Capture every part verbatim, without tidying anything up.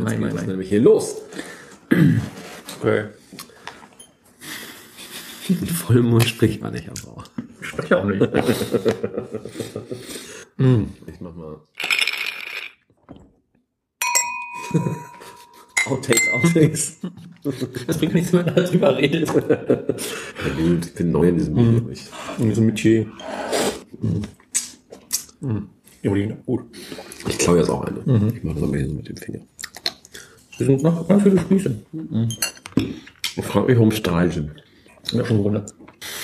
Jetzt nein, geht nein, es nein. nämlich hier los. Okay. Mit vollem Mund spricht man nicht, aber Ich spreche auch nicht. mm. Ich mach mal. Outtakes, Outtakes. Das bringt nichts, wenn man darüber redet. Ja, gut, ich bin neu in diesem Medium. Ich, In diesem Metier. Mhm. Mhm. Ja, die sind gut. ich klaue jetzt auch eine. Mhm. Ich mache das aber hier so mit dem Finger. Wir sind noch ganz viele Spieße. Ich frage mich, warum Strahlchen. Ja, schon gewundert.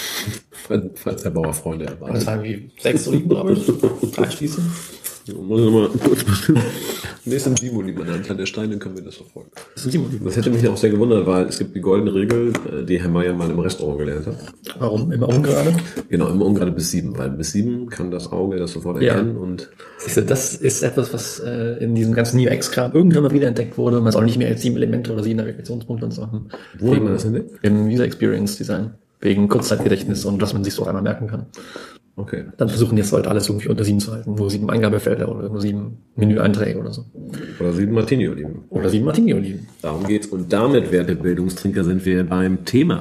Falls der Bauer Freunde Das erwartet. sagen wie sechs Oliven, glaube ich. Drei Spieße. Muss ich nochmal kurz bestimmen. Nee, sind sieben Oliven anhand der Steine, können wir das verfolgen. Das sind sieben Oliven. Das hätte mich auch sehr gewundert, weil es gibt die goldene Regel, die Herr Meier mal im Restaurant gelernt hat. Warum? Immer ungerade? Genau, immer ungerade bis sieben, weil bis sieben kann das Auge das sofort Ja. erkennen und Siehst du, das ist etwas, was äh, in diesem ganzen Neo-X-Kram irgendwann mal wieder entdeckt wurde. Man soll nicht mehr als sieben Elemente oder sieben Navigationspunkte und so haben. wo hat man das entdeckt? Im User Experience Design. Wegen Kurzzeitgedächtnis und dass man sich so einmal merken kann. Okay. Dann versuchen jetzt Leute alles irgendwie unter sieben zu halten. Nur sieben Eingabefelder oder nur sieben Menüeinträge oder so. Oder sieben Martini-Oliven. Oder sieben Martini-Oliven. Darum geht's. Und damit, werte Bildungstrinker, sind wir beim Thema.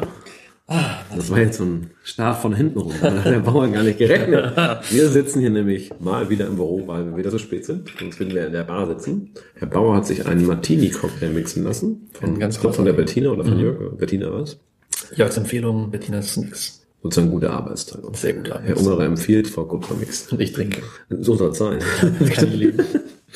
Das war jetzt so ein Start von hinten rum. Da hat der Bauer gar nicht gerechnet. Wir sitzen hier nämlich mal wieder im Büro, weil wir wieder so spät sind. Sonst würden wir in der Bar sitzen. Herr Bauer hat sich einen Martini-Cocktail mixen lassen. Von, Ganz ich glaub, von der Bettina oder von Mhm. Jörg. Bettina was? Ja, als Empfehlung, Bettinas Mix. Sozusagen gute Arbeitsteilung. Sehr gut. Herr Ungerer empfiehlt, Frau Kupfer Mix. Und ich trinke. So soll es sein. Das kann ich leben.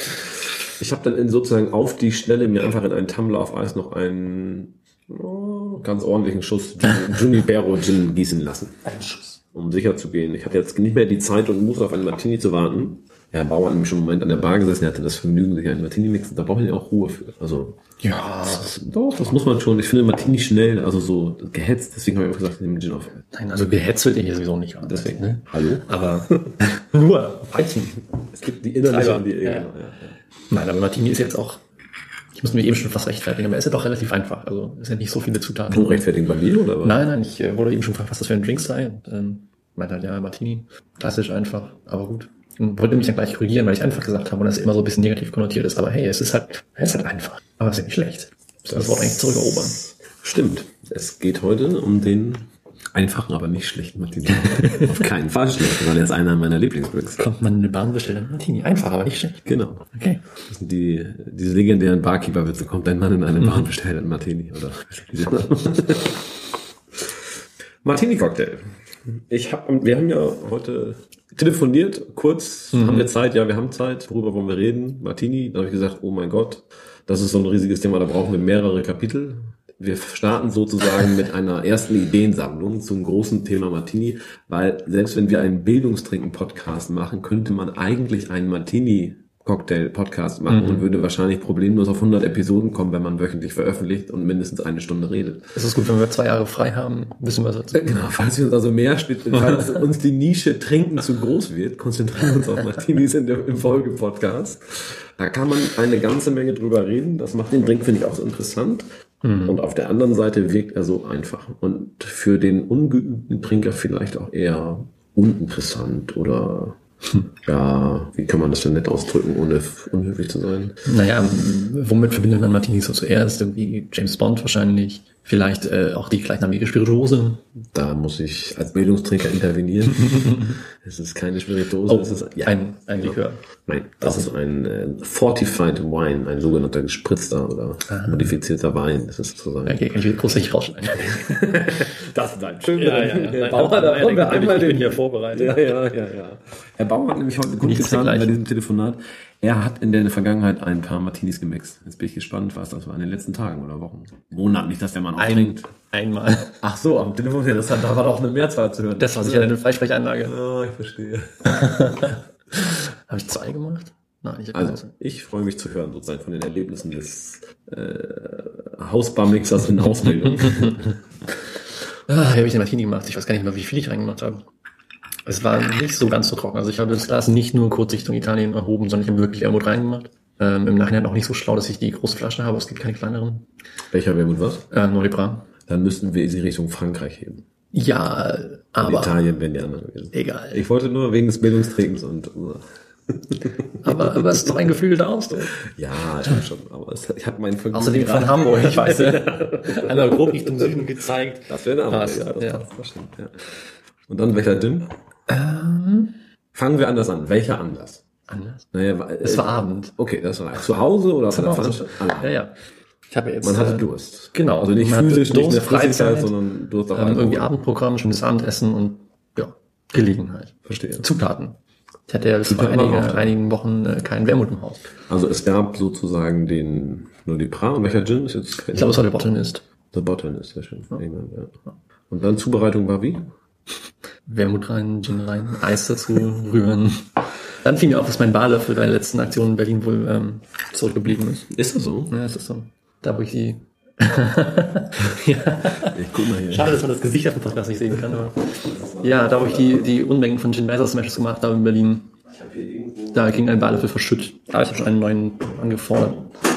Ich habe dann in sozusagen auf die Schnelle mir einfach in einen Tumbler auf Eis noch einen oh, ganz ordentlichen Schuss Junipero Gin gießen lassen. Ein Schuss. Um sicher zu gehen. Ich hatte jetzt nicht mehr die Zeit und Muße auf einen Martini zu warten. Herr Bauer hat nämlich schon einen Moment an der Bar gesessen, er hatte das Vergnügen, sich einen Martini mixen. Da brauche ich auch Ruhe für. Also, Ja. das, doch, das muss man schon. Ich finde Martini schnell, also so gehetzt. Deswegen habe ich auch gesagt, ich nehme Gin auf. Nein, also gehetzt wird ihr hier sowieso nicht an. Deswegen, ne? hallo? Aber nur Weizen. Es gibt die innerliche Treiber. und die Ja. ja. Ja, ja. Nein, aber Martini ist jetzt auch, ich muss mir eben schon fast rechtfertigen, aber er ist ja doch relativ einfach. Also es sind nicht so viele Zutaten. Kann rechtfertigen bei mir, oder was? Nein, nein, ich äh, wurde eben schon gefragt, was das für ein Drink sei. Und, ähm, meinte halt, ja, Martini. Klassisch einfach, aber gut. Und wollte mich dann gleich korrigieren, weil ich einfach gesagt habe und das immer so ein bisschen negativ konnotiert ist. Aber hey, es ist halt, es ist halt einfach. Aber es ist ja nicht schlecht. Das, das Wort eigentlich zurückerobern. Stimmt. Es geht heute um den einfachen, aber nicht schlechten Martini. Auf keinen Fall schlecht, weil er ist einer meiner Lieblingsdrinks. Kommt man in eine Bahn, bestellt einen Martini. Einfach, aber nicht schlecht. Genau. Okay. Das sind die, diese legendären Barkeeper-Witze. Kommt ein Mann in eine Bar und bestellt einen Martini, oder? Martini-Cocktail. Ich hab, wir haben ja heute telefoniert, kurz, Mhm. haben wir Zeit? Ja, wir haben Zeit. Worüber wollen wir reden? Martini. Da habe ich gesagt, oh mein Gott, das ist so ein riesiges Thema, da brauchen wir mehrere Kapitel. Wir starten sozusagen mit einer ersten Ideensammlung zum großen Thema Martini, weil selbst wenn wir einen Bildungstrinken-Podcast machen, könnte man eigentlich einen Martini-Cocktail-Podcast machen Mhm. und würde wahrscheinlich problemlos auf hundert Episoden kommen, wenn man wöchentlich veröffentlicht und mindestens eine Stunde redet. Es ist gut, wenn wir zwei Jahre frei haben, wissen wir was. Genau, falls wir uns also mehr, falls uns die Nische Trinken zu groß wird, konzentrieren wir uns auf Martinis in der, im Folge-Podcast. Da kann man eine ganze Menge drüber reden. Das macht den Drink, finde ich, auch so interessant. Mhm. Und auf der anderen Seite wirkt er so einfach. Und für den ungeübten Trinker vielleicht auch eher uninteressant oder ja, wie kann man das denn nett ausdrücken, ohne unhöflich zu sein? Naja, womit verbindet man Martinis so zuerst? Irgendwie James Bond wahrscheinlich. Vielleicht äh, auch die gleichnamige Spirituose. Da muss ich als Bildungstrinker intervenieren. Es ist keine Spirituose. Oh, es ist ja, ein, ein Likör. Nein, das ist ein äh, Fortified Wine, ein sogenannter gespritzter oder ah. modifizierter Wein. Das ist sozusagen. Okay, kann ich großartig rausschneiden. Das ist ein schöner. Ja, ja, ja. Herr Bauer, da wollen wir einmal ich bin den. hier vorbereitet. Ja, ja, ja, ja. Herr Bauer hat nämlich heute gut getan bei diesem Telefonat. Er hat in der Vergangenheit ein paar Martinis gemixt. Jetzt bin ich gespannt, was das war in den letzten Tagen oder Wochen. Wundert mich, dass der Mann auch ein, trinkt. Einmal. Ach so, am Telefon, ja, das hat, da war doch eine Mehrzahl zu hören. Das war sicher eine Freisprechanlage. Oh, ich verstehe. Habe ich zwei gemacht? Nein, ich habe Also, ich freue mich zu hören, sozusagen von den Erlebnissen des äh, Hausbarmixers in Ausbildung. Ah, wie habe ich den Martini gemacht? Ich weiß gar nicht mehr, wie viel ich reingemacht habe. Es war nicht so ganz so trocken. Also ich habe das Glas nicht nur kurz Richtung Italien erhoben, sondern ich habe wirklich Wermut reingemacht. Ähm, Im Nachhinein auch nicht so schlau, dass ich die große Flasche habe. Es gibt keine kleineren. Welcher Wermut was? Äh, Nolibra. Dann müssten wir sie Richtung Frankreich heben. Ja, aber... Und Italien wären die anderen gewesen. Egal. Ich wollte nur wegen des Bildungstrinkens und... Uh. aber, aber es ist doch ein geflügelter Ausdruck. Ja, ja schon. Aber es, ich habe meinen Vergnügen. Außerdem von Hamburg, ich weiß ja. Einmal grob Richtung Süden gezeigt. Das wäre eine Passt, andere. Ja, das ja. passt, das stimmt, ja. Und dann welcher Gin? Ähm, Fangen wir anders an. Welcher anders? anders. Naja, weil- Es war Abend. Okay, das war zu Hause oder von der Hause. Veranstaltung? Ja, ja. Ich habe jetzt, Man hatte äh, Durst. Genau. Also nicht Man hatte physisch, nicht Durst, eine Flüssigkeit, Freizeit, sondern Durst auf ähm, Alkohol. irgendwie Abendprogramm, schönes Abendessen und ja, Gelegenheit. Verstehe. Zutaten. Ich hatte ja bis vor Zutaten waren einige, auch da. einigen Wochen äh, keinen Wermut im Haus. Also es gab sozusagen den nur die Pra. Und welcher Gin ist jetzt? Ich glaube, es war der Botanist. Der Botanist, sehr schön. England, ja. Und dann Zubereitung war wie? Wermut rein, Gin rein, Eis dazu, rühren. Dann fiel mir auf, dass mein Barlöffel bei der letzten Aktion in Berlin wohl ähm, zurückgeblieben ist. Ist das so? Ja, es ist so. Da, wo ich die... ja. Ich guck mal hier. Schade, dass man das Gesicht auf dem Podcast nicht sehen kann. Aber ja, da, wo ich die, die Unmengen von Gin Basil Smashes gemacht habe in Berlin, da ging ein Barlöffel verschütt. Da habe ich schon einen neuen angefordert.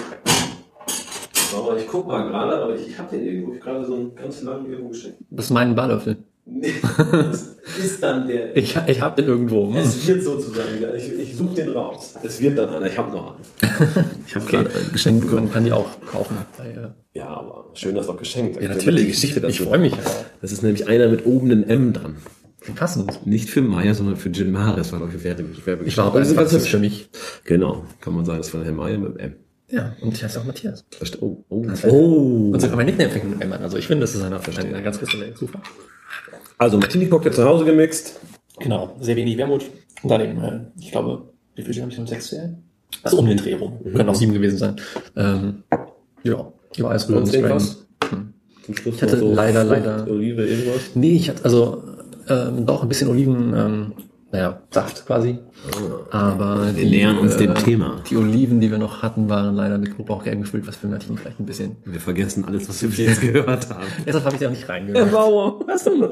Aber ich guck mal gerade, aber ich habe den irgendwo gerade so einen ganz langen irgendwo geschickt. Das ist mein Barlöffel. Nee, das ist dann der. Ich, ich habe den irgendwo. Hm. Es wird sozusagen, ich, ich suche den raus. Es wird dann einer, ich habe noch einen. Ich habe Okay. gerade Geschenkt, man kann die auch kaufen. Bei, äh, Ja, aber schön, dass auch geschenkt. ja, natürlich. Die Geschichte Ich dazu. freue mich auch. Das ist nämlich einer mit oben einem M dran. Passend. Nicht für Maya, sondern für Gin Maris, war doch für Werbe. Ich war auch ganz ganz für mich. Genau, kann man sagen, das war Herr Maya mit M. Ja, und ich heiße auch Matthias. Verste- Oh, oh, Oh. oh. Und sogar mein Nickname fängt mit M an. Also ich finde, das ist eine, eine ganz große Zufall. Also Martini Cocktail zu Hause gemixt. Genau, sehr wenig Wermut. Und daneben, äh, ich glaube, wie viel habe ich noch? Sechs Zählen? Also um den Dreh rum. Mhm. Können auch sieben gewesen sein. Ähm, ja, die Eisrühren. Sonst irgendwas? Zum Schluss Ich hatte noch so leider, Frucht, leider- Olive, irgendwas. Nee, ich hatte also ähm, doch ein bisschen Oliven, ähm, naja, Saft quasi. Aber Wir nähern uns dem Thema. Die Oliven, die wir noch hatten, waren leider mit Knoblauchgelb gefüllt, was für Martin vielleicht ein bisschen... Wir vergessen alles, was wir bis jetzt gehört haben. Deshalb habe ich sie auch nicht reingehört. Bauer. Was denn?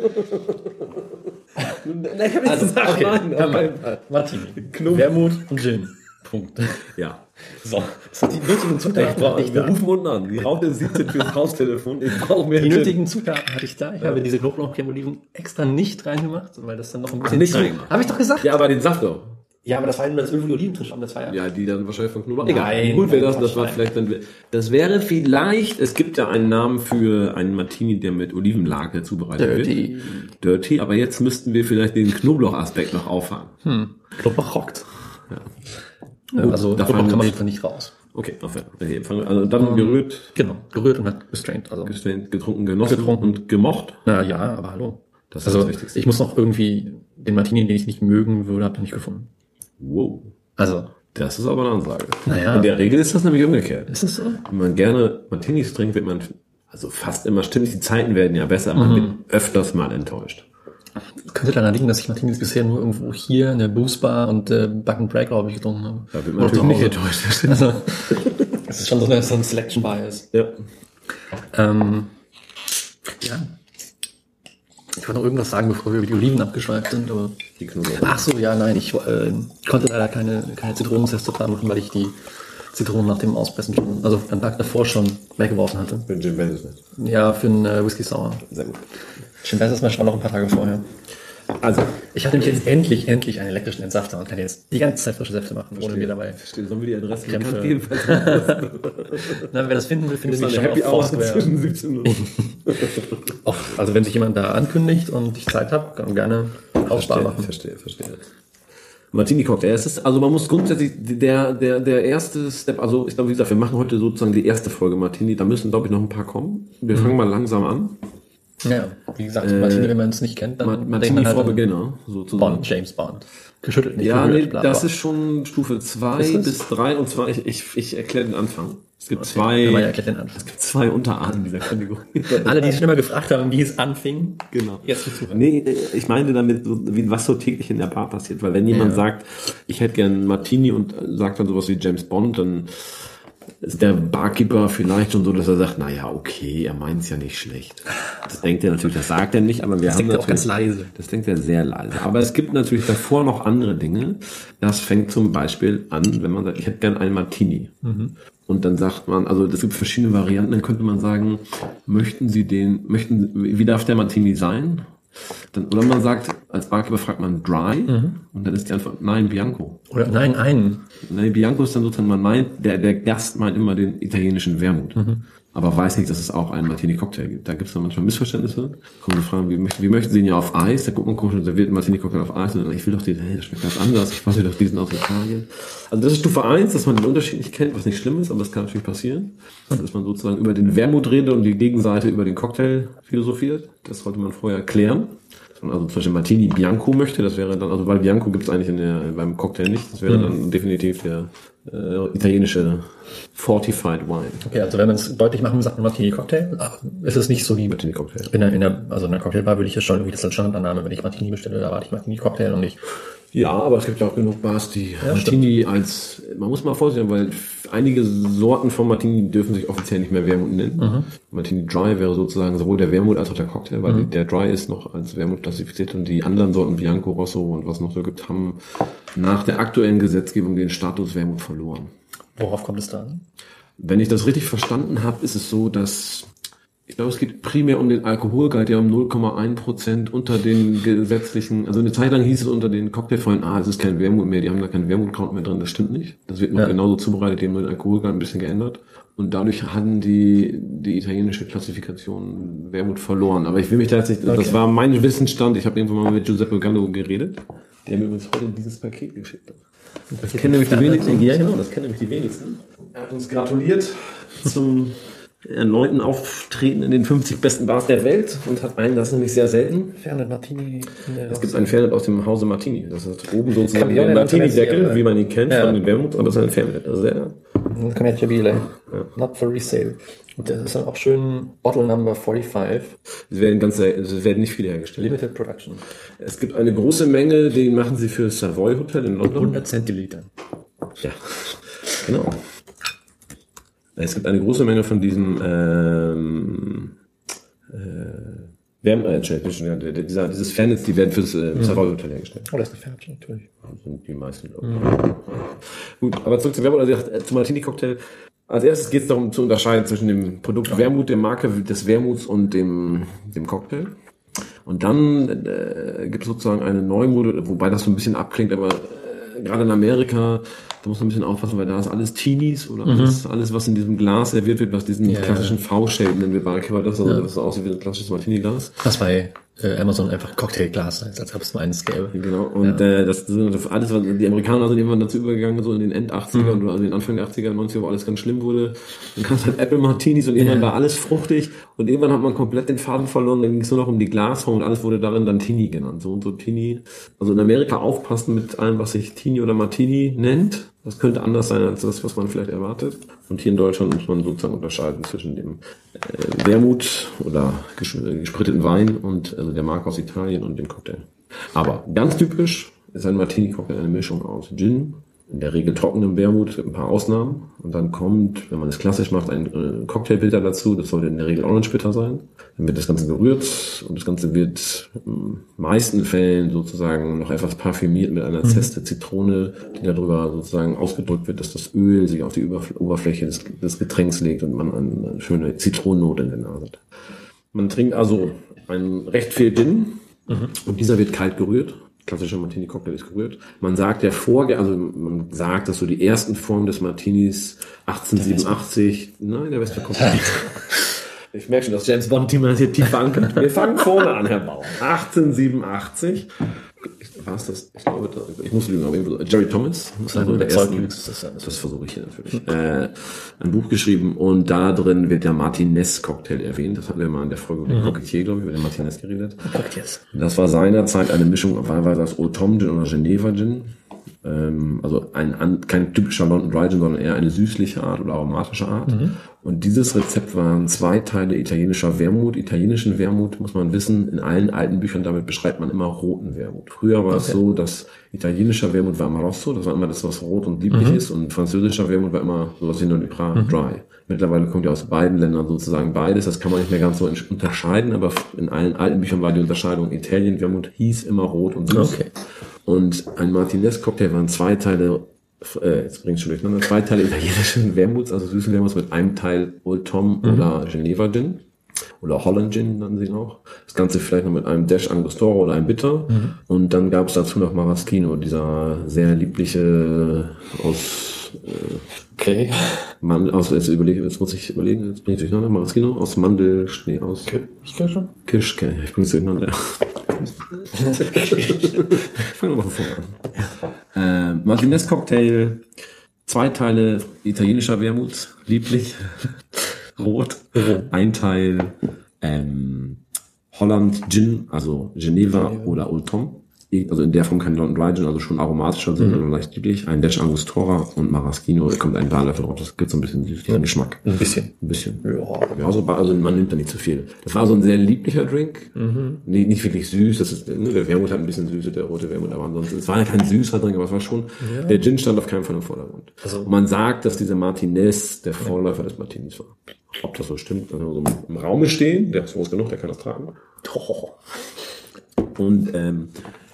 Ich habe Also, okay, hör mal. Martini, Wermut und Gin. Punkt. Ja. So, das sind die nötigen Zutaten. hatte ich Wir da. rufen unten an. Die Raute siebzehn fürs Haustelefon. Ich brauche mehr Die Gin. nötigen Zutaten hatte ich da. Ich habe diese Knoblauchcreme-Oliven extra nicht reingemacht, weil das dann noch ein bisschen... nicht reingemacht? Habe ich doch gesagt. Ja, aber den Saft doch. Ja, aber das war nur das Öl, wo die Oliven drin standen. Das war ja... Ja, die dann wahrscheinlich von Knoblauch. Nein, Gut wäre das, nein, das war nein. vielleicht dann, das wäre vielleicht, es gibt ja einen Namen für einen Martini, der mit Olivenlake zubereitet Dirty. wird. Dirty. Aber jetzt müssten wir vielleicht den Knoblauchaspekt noch auffangen. Knoblauch rockt. Ja. Ja, also da Knoblauch fangen kann man wir- einfach nicht raus. Okay, aufhören. Okay, fangen wir- also dann gerührt, Genau, gerührt und hat gestraint. Also, getrunken, genossen Getrunken. und gemocht. na ja, aber hallo. Das ist Also das Wichtigste. ich muss noch irgendwie den Martini, den ich nicht mögen würde, habe ich nicht gefunden. Wow. Also, Das ist aber eine Ansage. Naja. In der Regel ist das nämlich umgekehrt. ist es so? Wenn man gerne Martinis trinkt, wird man, also fast immer, stimmt, die Zeiten werden ja besser, man Mhm. wird öfters mal enttäuscht. Könnte daran liegen, dass ich Martinis bisher nur irgendwo hier in der Boost Bar und äh, Back and Break, glaube ich, getrunken habe. Da wird man Oder natürlich nicht zu Hause. enttäuscht. Das stimmt. Also, das ist schon so eine, so ein Selection Bias. Ja. Ähm, ja. Ich wollte noch irgendwas sagen, bevor wir über die Oliven abgeschweift sind, aber... Die Knoblauch. Ach so, ja, nein, ich äh, konnte leider keine, keine Zitronenzeste dran machen, weil ich die Zitronen nach dem Auspressen schon, also am Tag davor schon weggeworfen hatte. Für den Jim Wells nicht. Ja, für einen äh, Whisky Sour. Sehr gut. Schön, das ist mal schon noch ein paar Tage vorher. Also, Ich hatte nämlich jetzt endlich, endlich einen elektrischen Entsafter und kann jetzt die ganze Zeit frische Säfte machen, ohne mir dabei. sollen wir die Adresse Kämpfe. bekannt geben? Na, wer das finden will, findet Eine mich schon Happy auf Hour Foursquare. zwischen siebzehn Uhr. Auch, also wenn sich jemand da ankündigt und ich Zeit habe, kann man gerne Hausbar Verstehe, machen. verstehe, verstehe. Martini Cocktail. Es ist, also man muss grundsätzlich, der, der, der erste Step, also ich glaube, wie gesagt, wir machen heute sozusagen die erste Folge Martini. Da müssen, glaube ich, noch ein paar kommen. Wir fangen mal langsam an. Ja, wie gesagt, Martini, wenn man es nicht kennt, dann Ma- denkt Martini man halt vor an Beginner, sozusagen. Bond, James Bond. Geschüttelt, nicht Ja, gerührt, nee, bla, das bla. ist schon Stufe zwei Ist es? bis drei und zwar, ich, ich, ich erkläre den Anfang. Es gibt Ja, man zwei, erklärt den Anfang. zwei Unterarten dieser Kategorie. Alle, die schon immer gefragt haben, wie es anfing, Genau. jetzt nicht zuhören. Nee, ich meine damit, so, wie, was so täglich in der Bar passiert. Weil wenn jemand Ja. sagt, ich hätte gern einen Martini und sagt dann sowas wie James Bond, dann ist der Barkeeper vielleicht schon so, dass er sagt, naja, okay, er meint es ja nicht schlecht. Das denkt er natürlich, das sagt er nicht, aber wir Das haben denkt er auch natürlich, ganz leise. Das denkt er sehr leise. Aber es gibt natürlich davor noch andere Dinge. Das fängt zum Beispiel an, wenn man sagt, ich hätte gern einen Martini. Und dann sagt man, also es gibt verschiedene Varianten, dann könnte man sagen, möchten Sie den, möchten, wie darf der Martini sein? Dann, oder man sagt, als Barkeeper fragt man Dry mhm. und dann ist die Antwort Nein, Bianco. Oder Nein, einen. Nein, Bianco ist dann sozusagen, man meint, der, der Gast meint immer den italienischen Wermut. Mhm. Aber weiß nicht, dass es auch einen Martini-Cocktail gibt. Da gibt es dann manchmal Missverständnisse. Kommen so Fragen, wie, wie möchten Sie ihn ja auf Eis? Da guckt man komisch und serviert einen Martini-Cocktail auf Eis. Und dann, ich will doch den, hey, das schmeckt ganz anders. Ich weiß nicht, doch diesen aus Italien. Also das ist Stufe eins, dass man den Unterschied nicht kennt, was nicht schlimm ist, aber das kann natürlich passieren. Dass man sozusagen über den Wermut redet und die Gegenseite über den Cocktail philosophiert. Das sollte man vorher klären. Dass man also zum Beispiel Martini Bianco möchte, das wäre dann, also weil Bianco gibt es eigentlich in der, beim Cocktail nicht. Das wäre mhm. dann definitiv der äh, italienische Fortified Wine. Okay, also wenn man es deutlich machen, sagt man Martini Cocktail, ist es nicht so wie Martini Cocktail. In der, in der, also in der Cocktailbar würde ich ja schon irgendwie das als Standardannahme, wenn ich Martini bestelle, da erwarte ich Martini Cocktail und nicht. Ja, aber es gibt ja auch genug Bars, die ja, Martini stimmt. als, man muss mal vorsichtig sein, weil einige Sorten von Martini dürfen sich offiziell nicht mehr Wermut nennen. Mhm. Martini Dry wäre sozusagen sowohl der Wermut als auch der Cocktail, weil mhm. der Dry ist noch als Wermut klassifiziert und die anderen Sorten Bianco, Rosso und was noch so gibt, haben nach der aktuellen Gesetzgebung den Status Wermut verloren. Worauf kommt es da an? Wenn ich das richtig verstanden habe, ist es so, dass ich glaube, es geht primär um den Alkoholgehalt, der um null Komma eins Prozent unter den gesetzlichen, also eine Zeit lang hieß es unter den Cocktailfreunden, ah, es ist kein Wermut mehr, die haben da keinen Wermutcount mehr drin, das stimmt nicht. Das wird noch ja. genauso zubereitet, die haben nur den Alkoholgehalt ein bisschen geändert. Und dadurch hatten die, die italienische Klassifikation Wermut verloren. Aber ich will mich da jetzt nicht, okay. das war mein Wissensstand, ich habe irgendwann mal mit Giuseppe Gando geredet, der mir übrigens heute dieses Paket geschickt hat. Das kennen nämlich die wenigsten. Ja, genau, das kennen nämlich die wenigsten. Er hat uns gratuliert zum erneuten Auftreten in den fünfzig besten Bars der Welt und hat einen, das ist nämlich sehr selten. Fernet Martini. Es gibt einen Fernet aus dem Hause Martini. Das ist oben sozusagen der Martini-Deckel, wie man ihn kennt, ja. von den Wermut, aber das ist ein Fernet. Also sehr. Commerciabile. Ja. Not for resale. Und das ist dann auch schön Bottle Number fünfundvierzig. Es werden ganz, es werden nicht viele hergestellt. Limited Production. Es gibt eine große Menge, die machen sie für Savoy Hotel in London. hundert Zentiliter. Ja, genau. Es gibt eine große Menge von diesen ähm, äh, Wärme, äh, Entschuldigung, dieser, dieses Fernetz, die werden fürs äh, Savoy Hotel hergestellt. Oh, das ist eine Fernetz, natürlich. Das sind die meisten, glaube ich. Mhm. Gut, aber zurück zum Wermut, also zum Martini-Cocktail. Als erstes geht es darum zu unterscheiden zwischen dem Produkt Wermut, der Marke des Wermuts und dem, dem Cocktail. Und dann äh, gibt es sozusagen eine Neumode, wobei das so ein bisschen abklingt, aber äh, gerade in Amerika, da muss man ein bisschen aufpassen, weil da ist alles Teenies oder mhm. alles, alles, was in diesem Glas serviert wird, was diesen ja, klassischen ja. V-Shape nennen wir Barkeeper, das, also ja. das aussieht wie ein klassisches Martini-Glas. Das bei äh, Amazon einfach Cocktailglas heißt, als ob es nur eines gäbe. Genau, und ja. äh, das sind alles, was die Amerikaner sind irgendwann dazu übergegangen, so in den End-achtziger mhm. oder also in den Anfang der achtziger, neunziger, wo alles ganz schlimm wurde. Dann kam es halt Apple Martinis und irgendwann ja. war alles fruchtig und irgendwann hat man komplett den Faden verloren, dann ging es nur noch um die Glasform und alles wurde darin dann Tini genannt. So und so Tini. Also in Amerika aufpassen mit allem, was sich Tini oder Martini nennt. Das könnte anders sein als das, was man vielleicht erwartet. Und hier in Deutschland muss man sozusagen unterscheiden zwischen dem äh, Wermut oder gespritteten Wein und also der Marke aus Italien und dem Cocktail. Aber ganz typisch ist ein Martini-Cocktail eine Mischung aus Gin, in der Regel trockenem Wermut, ein paar Ausnahmen. Und dann kommt, wenn man es klassisch macht, ein äh, Cocktailbitter dazu. Das sollte in der Regel Orange Bitter sein. Dann wird das Ganze gerührt und das Ganze wird in meisten Fällen sozusagen noch etwas parfümiert mit einer Zeste Zitrone, die darüber sozusagen ausgedrückt wird, dass das Öl sich auf die Oberfläche des, des Getränks legt und man eine schöne Zitronennote in der Nase hat. Man trinkt also ein recht viel Gin mhm. und dieser wird kalt gerührt. Klassischer Martini-Cocktail ist gerührt. Man sagt, der Vorgänger, also man sagt, dass so die ersten Formen des Martinis achtzehnhundertsiebenundachtzig, nein, der Westverkommt. Ich merke schon, das James Bond-Thema ist hier tief verankert. Wir fangen vorne an, Herr Bauer. achtzehnhundertsiebenundachtzig. War es das? Ich glaube, ich muss lügen, aber Jerry Thomas. Das, also der ersten, das, das versuche ich hier natürlich. Äh, ein Buch geschrieben und da drin wird der Martinez-Cocktail erwähnt. Das hatten wir mal in der Folge über den Cocktail, glaube ich, über den Martinez geredet. Cocktails. Das war seinerzeit eine Mischung, wahlweise aus Old Tom Gin oder Geneva Gin. Ähm, also ein, kein typischer London Dry Gin, sondern eher eine süßliche Art oder aromatische Art. Mhm. Und dieses Rezept waren zwei Teile italienischer Wermut. Italienischen Wermut, muss man wissen, in allen alten Büchern, damit beschreibt man immer roten Wermut. Früher war okay. es so, dass italienischer Wermut war immer Rosso, das war immer das, was rot und lieblich mhm. ist, und französischer Wermut war immer sowas wie Nolipra mhm. Dry. Mittlerweile kommt ja aus beiden Ländern sozusagen beides, das kann man nicht mehr ganz so unterscheiden, aber in allen alten Büchern war die Unterscheidung, Italien Wermut hieß immer rot und süß. Okay. Und ein Martinez-Cocktail waren zwei Teile, äh, jetzt bringe ich schon durcheinander, zwei Teile italienischen Wermuts, also süßen Wermuts mit einem Teil Old Tom mhm. oder Geneva Gin. Oder Holland Gin nennen sie ihn auch. Das Ganze vielleicht noch mit einem Dash Angostura oder einem Bitter. Mhm. Und dann gab es dazu noch Maraschino, dieser sehr liebliche aus äh, okay. Man, aus jetzt überlege, jetzt muss ich überlegen, jetzt bringe ich durcheinander. Maraschino aus Mandelschnee aus Kirschke? Kirschke, ich bringe es durcheinander. Ich fange nochmal von an. Äh, Martinez Cocktail, zwei Teile italienischer Wermut, lieblich, rot, ein Teil ähm, Holland Gin, also Geneva ja. oder Old Tom. Also in der Form kein London Dry Gin, also schon aromatischer, sondern mhm. leicht lieblich. Ein Dash Angostura und Maraschino, da kommt ein Teelöffel raus. Das gibt so ein bisschen süßlichen Geschmack. Ein bisschen. Ein bisschen. Ja, ja also, also man nimmt da nicht zu viel. Das war so ein sehr lieblicher Drink. Mhm. Nee, nicht wirklich süß. Das ist, ne, der Wermut hat ein bisschen Süße, der rote Wermut, aber ansonsten, es war ja kein süßer Drink, aber es war schon, ja. der Gin stand auf keinen Fall im Vordergrund. Also, und man sagt, dass dieser Martinez der Vorläufer ja. des Martinis war. Ob das so stimmt, also so im Raume stehen, der ist groß genug, der kann das tragen. Oh. Und, ähm,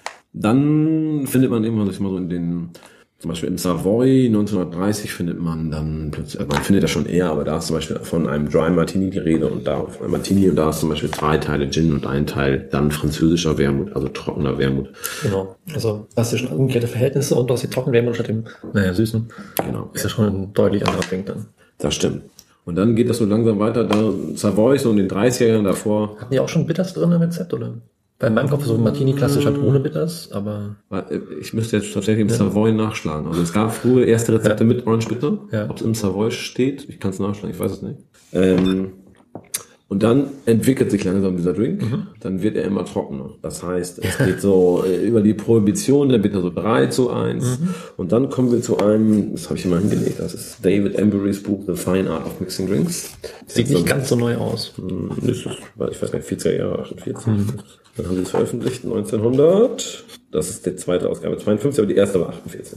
dann findet man immer, sich mal so in den, zum Beispiel im Savoy neunzehnhundertdreißig findet man dann plötzlich, man findet das schon eher, aber da ist zum Beispiel von einem Dry Martini die Rede und da von einem Martini und da ist zum Beispiel zwei Teile Gin und ein Teil dann französischer Wermut, also trockener Wermut. Genau, also das ist schon umgekehrte Verhältnisse und aus die trockenen Wermut statt dem, naja, süßen. Genau. Ist ja schon ein deutlich anderer Drink dann. Das stimmt. Und dann geht das so langsam weiter, da Savoy so in den dreißiger Jahren davor. Hatten die auch schon Bitters drin im Rezept, oder? Bei meinem Kopf so ein Martini klassisch halt ohne Bitters, aber... Ich müsste jetzt tatsächlich im ja. Savoy nachschlagen. Also es gab früher erste Rezepte ja. mit Orange Bitter. Ja. Ob es im Savoy steht, ich kann es nachschlagen, ich weiß es nicht. Ähm, und dann entwickelt sich langsam dieser Drink. Mhm. Dann wird er immer trockener. Das heißt, es geht so über die Prohibition, der Bitter so drei zu eins. Mhm. Und dann kommen wir zu einem, das habe ich hier mal hingelegt, das ist David Emburys Buch The Fine Art of Mixing Drinks. Sieht nicht so, ganz so neu aus. Ist, ich weiß nicht, vierziger Jahre, achtundvierzig. Mhm. Dann haben sie es veröffentlicht, neunzehnhundert. Das ist die zweite Ausgabe, zweiundfünfzig, aber die erste war achtundvierzig.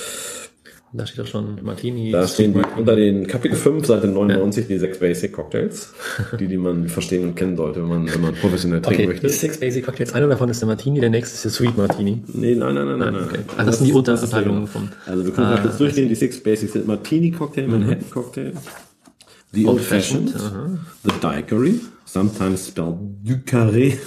Da steht doch schon Martini. Da stehen die, unter den Kapitel fünf, Seite neunundneunzig, ja. die sechs Basic Cocktails, die, die man verstehen und kennen sollte, wenn man, wenn man professionell trinken okay, möchte. Die sechs Basic Cocktails, einer davon ist der Martini, der nächste ist der Sweet Martini. Nee, nein, nein, nein, nein. nein. Okay. Also das, das sind die Unterabteilungen von. Also wir können ah, das durchgehen, die sechs Basics sind Martini Cocktail, Manhattan Cocktail, the Old Fashioned, uh-huh. the Daiquiri, sometimes spelled Ducaré.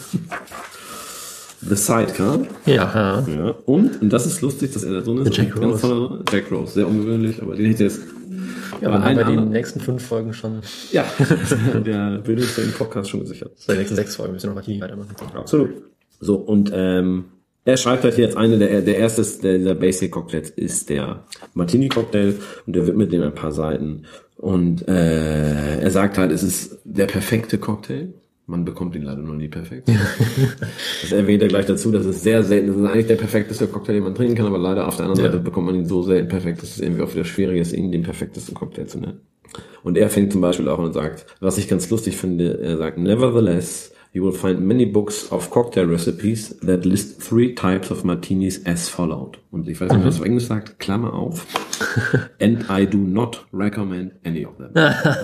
The Sidecar. Ja. ja. Und, und das ist lustig, dass er da drin ist. Jack Rose. Tolle, Jack Rose, sehr ungewöhnlich, aber den hätte ich jetzt. Ja, aber bei den nächsten fünf Folgen schon. Ja, der Bild ist ja im Podcast schon gesichert. Bei den nächsten sechs Folgen müssen wir noch Martini weitermachen. Absolut. So, und ähm, er schreibt halt jetzt eine der, der erste der, der Basic Cocktails ist der Martini Cocktail und der widmet dem ein paar Seiten. Und äh, er sagt halt, es ist der perfekte Cocktail. Man bekommt ihn leider noch nie perfekt. Das erwähnt er gleich dazu, das ist sehr selten. Das ist eigentlich der perfekteste Cocktail, den man trinken kann, aber leider auf der anderen ja. Seite bekommt man ihn so selten perfekt, dass es irgendwie auch wieder schwierig ist, ihn den perfektesten Cocktail zu nennen. Und er fängt zum Beispiel auch an und sagt, was ich ganz lustig finde, er sagt, nevertheless, you will find many books of cocktail recipes that list three types of martinis as followed. Und ich weiß nicht, was es auf Englisch sagt, Klammer auf. And I do not recommend any of them.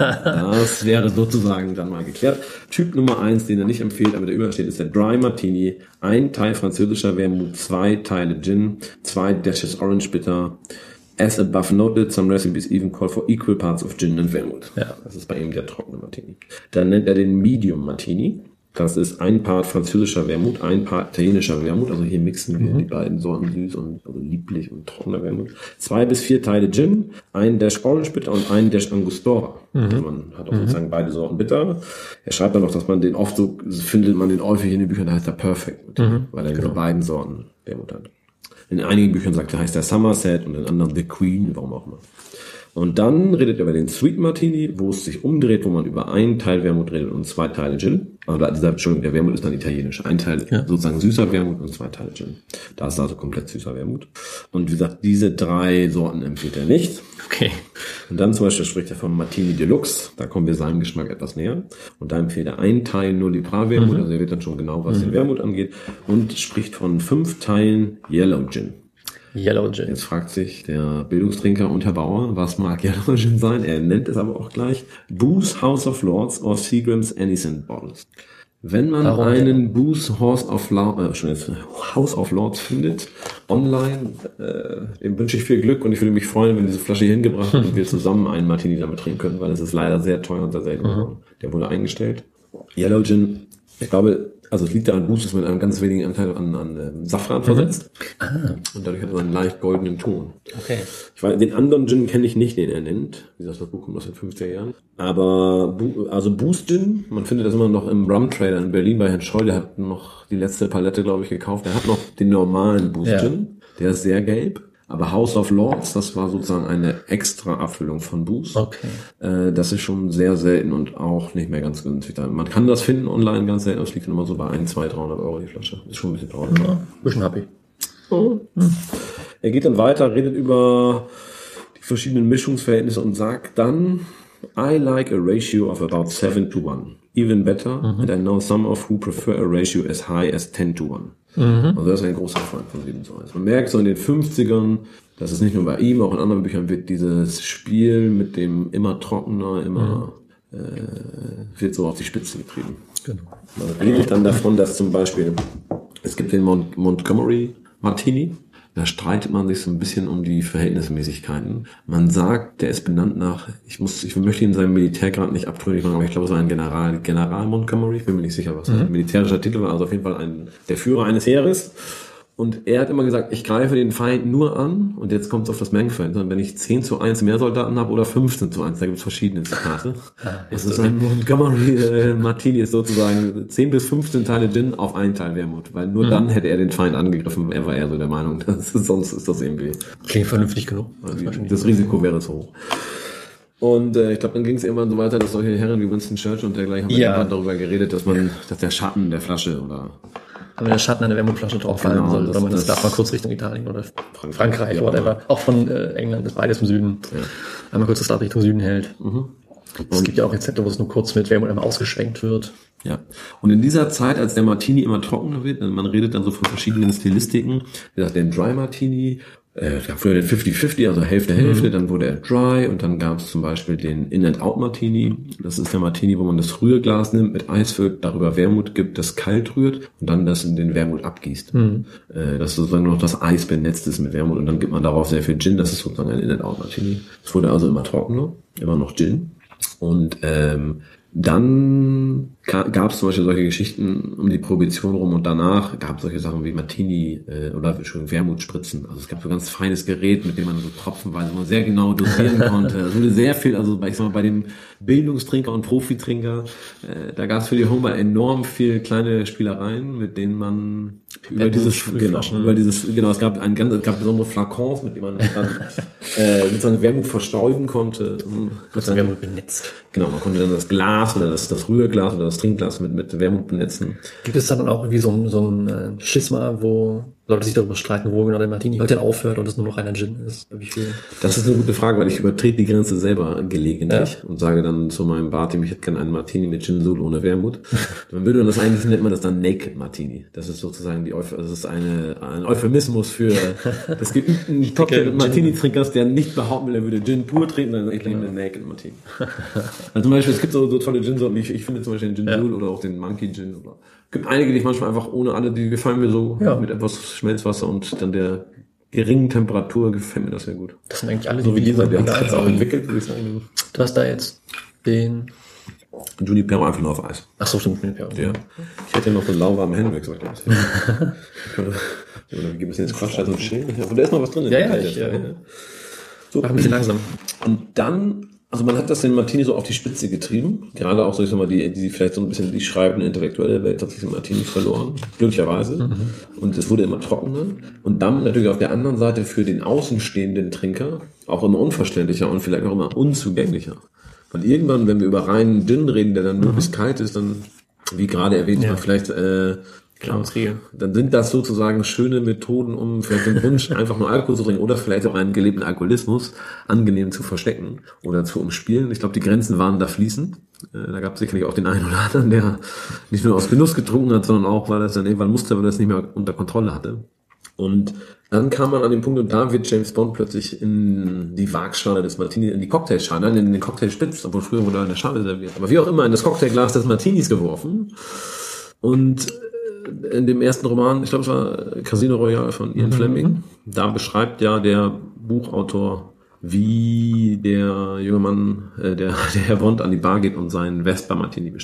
Das wäre sozusagen dann mal geklärt. Typ Nummer eins, den er nicht empfiehlt, aber der übersteht, ist der Dry Martini. Ein Teil französischer Wermut, zwei Teile Gin, zwei Dashes Orange Bitter. As above noted, some recipes even call for equal parts of Gin and Wermut. Ja. Das ist bei ihm der trockene Martini. Dann nennt er den Medium Martini. Das ist ein Part französischer Wermut, ein Part italienischer Wermut. Also hier mixen wir mhm. die beiden Sorten süß und also lieblich und trockener Wermut. Zwei bis vier Teile Gin, ein Dash Orange Bitter und ein Dash Angostura. Mhm. Also man hat auch mhm. sozusagen beide Sorten Bitter. Er schreibt dann noch, dass man den oft so, findet man den häufig in den Büchern, da heißt er Perfect, mhm. weil er genau. diese beiden Sorten Wermut hat. In einigen Büchern sagt er, heißt er Somerset und in anderen The Queen, warum auch immer. Und dann redet er über den Sweet Martini, wo es sich umdreht, wo man über einen Teil Wermut redet und zwei Teile Gin. Also dieser, Entschuldigung, der Wermut ist dann italienisch. Ein Teil ja. sozusagen süßer Wermut und zwei Teile Gin. Da ist also komplett süßer Wermut. Und wie gesagt, diese drei Sorten empfiehlt er nicht. Okay. Und dann zum Beispiel spricht er vom Martini Deluxe. Da kommen wir seinem Geschmack etwas näher. Und da empfiehlt er einen Teil nur Lipra Wermut. Mhm. Also er wird dann schon genau, was mhm. den Wermut angeht. Und spricht von fünf Teilen Yellow Gin. Yellow Gin. Jetzt fragt sich der Bildungstrinker und Herr Bauer, was mag Yellow Gin sein? Er nennt es aber auch gleich Booze House of Lords or Seagram's Aniston Bottles. Wenn man Warum einen Booze House of, La- äh, schon jetzt, House of Lords findet, online, äh, dem wünsche ich viel Glück und ich würde mich freuen, wenn diese Flasche hier hingebracht wird und wir zusammen einen Martini damit trinken können, weil es ist leider sehr teuer und sehr selten geworden. Mhm. Der wurde eingestellt. Yellow Gin, ich glaube, also es liegt daran, Boost ist mit einem ganz wenigen Anteil an, an ähm, Safran mhm. versetzt. Ah. Und dadurch hat er einen leicht goldenen Ton. Okay. Ich weiß, den anderen Gin kenne ich nicht, den er nennt. Wie gesagt, das Buch kommt aus den fünfziger Jahren. Aber, also Boost Gin, man findet das immer noch im Rum Trader in Berlin bei Herrn Scholl, der hat noch die letzte Palette, glaube ich, gekauft. Der hat noch den normalen Boost Gin. Ja. Der ist sehr gelb. Aber House of Lords, das war sozusagen eine extra Abfüllung von Boost. Okay. Äh, das ist schon sehr selten und auch nicht mehr ganz günstig. Man kann das finden online ganz selten, das liegt immer so bei ein, zwei, dreihundert Euro die Flasche. Ist schon ein bisschen teuer. Ja, ein bisschen happy. Oh. Hm. Er geht dann weiter, redet über die verschiedenen Mischungsverhältnisse und sagt dann, I like a ratio of about seven to one. Even better, mhm. and I know some of who prefer a ratio as high as ten to one. Mhm. Also das ist ein großer Freund von sieben zu eins. Man merkt so in den fünfzigern, dass es nicht nur bei ihm, auch in anderen Büchern wird dieses Spiel mit dem immer trockener, immer mhm. äh, wird so auf die Spitze getrieben. Genau. Man redet dann davon, dass zum Beispiel, es gibt den Mont- Montgomery Martini, da streitet man sich so ein bisschen um die Verhältnismäßigkeiten. Man sagt, der ist benannt nach, ich muss, ich möchte ihn seinem Militärgrad nicht abtrünnig machen, aber ich glaube, es war ein General, General Montgomery, ich bin mir nicht sicher, was mhm. ein militärischer Titel war, also auf jeden Fall ein, der Führer eines Heeres. Und er hat immer gesagt, ich greife den Feind nur an, und jetzt kommt es auf das Mengenverhältnis, wenn ich zehn zu eins mehr Soldaten habe oder fünfzehn zu eins, da gibt es verschiedene Zitate. Das ist ein Montgomery äh, Martini, ist sozusagen zehn bis fünfzehn Teile Gin auf einen Teil Wermut, weil nur mhm. dann hätte er den Feind angegriffen, er war eher so der Meinung, das ist, sonst ist das irgendwie... Klingt vernünftig genug. Also das Risiko wäre zu hoch. Und äh, ich glaube, dann ging es irgendwann so weiter, dass solche Herren wie Winston Churchill und dergleichen haben ja. darüber geredet, dass man, dass der Schatten der Flasche oder... wenn der Schatten an der Wermutflasche drauf fallen genau, soll, oder man das, das darf mal kurz Richtung Italien oder Frankreich, Frankreich ja, whatever. Auch von äh, England ist beides im Süden. Ja. Einmal kurz das Blatt Richtung Süden hält. Mhm. Es gibt ja auch Rezepte, wo es nur kurz mit Wermut einmal ausgeschwenkt wird. Ja. Und in dieser Zeit, als der Martini immer trockener wird, man redet dann so von verschiedenen Stilistiken, wie gesagt, den Dry Martini, äh, es gab früher den fifty fifty, also Hälfte, Hälfte, mhm. dann wurde er Dry, und dann gab es zum Beispiel den In-and-Out Martini. Das ist der Martini, wo man das Rührglas nimmt, mit Eis füllt, darüber Wermut gibt, das kalt rührt und dann das in den Wermut abgießt. Mhm. Äh, dass sozusagen noch das Eis benetzt ist mit Wermut, und dann gibt man darauf sehr viel Gin, das ist sozusagen ein In-and-Out Martini. Es wurde also immer trockener, immer noch Gin. Und ähm, dann gab es zum Beispiel solche Geschichten um die Prohibition rum, und danach gab es solche Sachen wie Martini äh, oder schon Wermutspritzen. Also es gab so ganz feines Gerät, mit dem man so tropfenweise man sehr genau dosieren konnte. Es wurde sehr viel, also bei, ich sag mal, bei dem Bildungstrinker und Profitrinker, äh, da gab es für die Homer enorm viel kleine Spielereien, mit denen man über dieses, genau, über dieses, genau, es gab ein ganz, es gab besondere Flakons, mit denen man dann äh, sozusagen Wermut verstäuben konnte. Mit dann, Wermut benetzt. Genau, man konnte dann das Glas oder das, das Rührglas oder das Trinkglas mit, mit Wermut benetzen. Gibt es dann auch irgendwie so ein, so ein äh, Schisma, wo Leute sich darüber streiten, wo genau der Martini heute aufhört und es nur noch einer Gin ist? Wie viel? Das ist eine gute Frage, weil ich übertrete die Grenze selber gelegentlich ja. und sage dann zu meinem Barteam, ich hätte gerne einen Martini mit Gin Soul ohne Wermut. Dann würde man das eigentlich, nennt man das dann Naked Martini. Das ist sozusagen die Euph- das ist eine, ein Euphemismus für des geübten Cocktail-Martini-Trinkers, der nicht behaupten will, er würde Gin pur trinken, sondern ich nehme den Naked Martini. Also zum Beispiel, es gibt so, so tolle Gin-Sorten, ich, ich finde zum Beispiel den Gin Soul ja. oder auch den Monkey Gin oder es gibt einige, die ich manchmal einfach ohne alle, die gefallen mir so ja. mit etwas Schmelzwasser und dann der geringen Temperatur gefällt mir das sehr gut. Das sind eigentlich alle, so die wie dieser, der hat es auch entwickelt, würde ich sagen. Du hast da jetzt den Junipero einfach nur auf Eis. Ach so, stimmt, Junipero. Ja. Ich hätte ja noch so einen lauwarmen Hendrix, sag ich das. Oder wir geben es jetzt Quatsch, also ein Schild. Aber da ist noch was drin. Ja, ja, ich, ja. So, mach ein bisschen langsam. Und dann, also man hat das den Martini so auf die Spitze getrieben. Gerade auch so, ich sag mal, die, die vielleicht so ein bisschen die schreibende intellektuelle Welt hat sich den Martini verloren. Glücklicherweise. Mhm. Und es wurde immer trockener. Und dann natürlich auf der anderen Seite für den außenstehenden Trinker auch immer unverständlicher und vielleicht auch immer unzugänglicher. Weil irgendwann, wenn wir über reinen Gin reden, der dann mhm. möglichst kalt ist, dann, wie gerade erwähnt, ja. man vielleicht, äh, klar, dann sind das sozusagen schöne Methoden, um vielleicht den Wunsch, einfach nur Alkohol zu trinken oder vielleicht auch einen gelebten Alkoholismus angenehm zu verstecken oder zu umspielen. Ich glaube, die Grenzen waren da fließend. Äh, da gab es sicherlich auch den einen oder anderen, der nicht nur aus Genuss getrunken hat, sondern auch, weil er es dann irgendwann musste, weil er es nicht mehr unter Kontrolle hatte. Und dann kam man an den Punkt, und da wird James Bond plötzlich in die Waagschale des Martini, in die Cocktailschale, in den Cocktailspitz, obwohl früher wurde er in der Schale serviert. Aber wie auch immer, in das Cocktailglas des Martinis geworfen. Und in dem ersten Roman, ich glaube, es war Casino Royale von Ian mhm. Fleming, da beschreibt ja der Buchautor, wie der junge Mann, äh, der, der Herr Bond an die Bar geht und seinen Vespa Martini bestellt.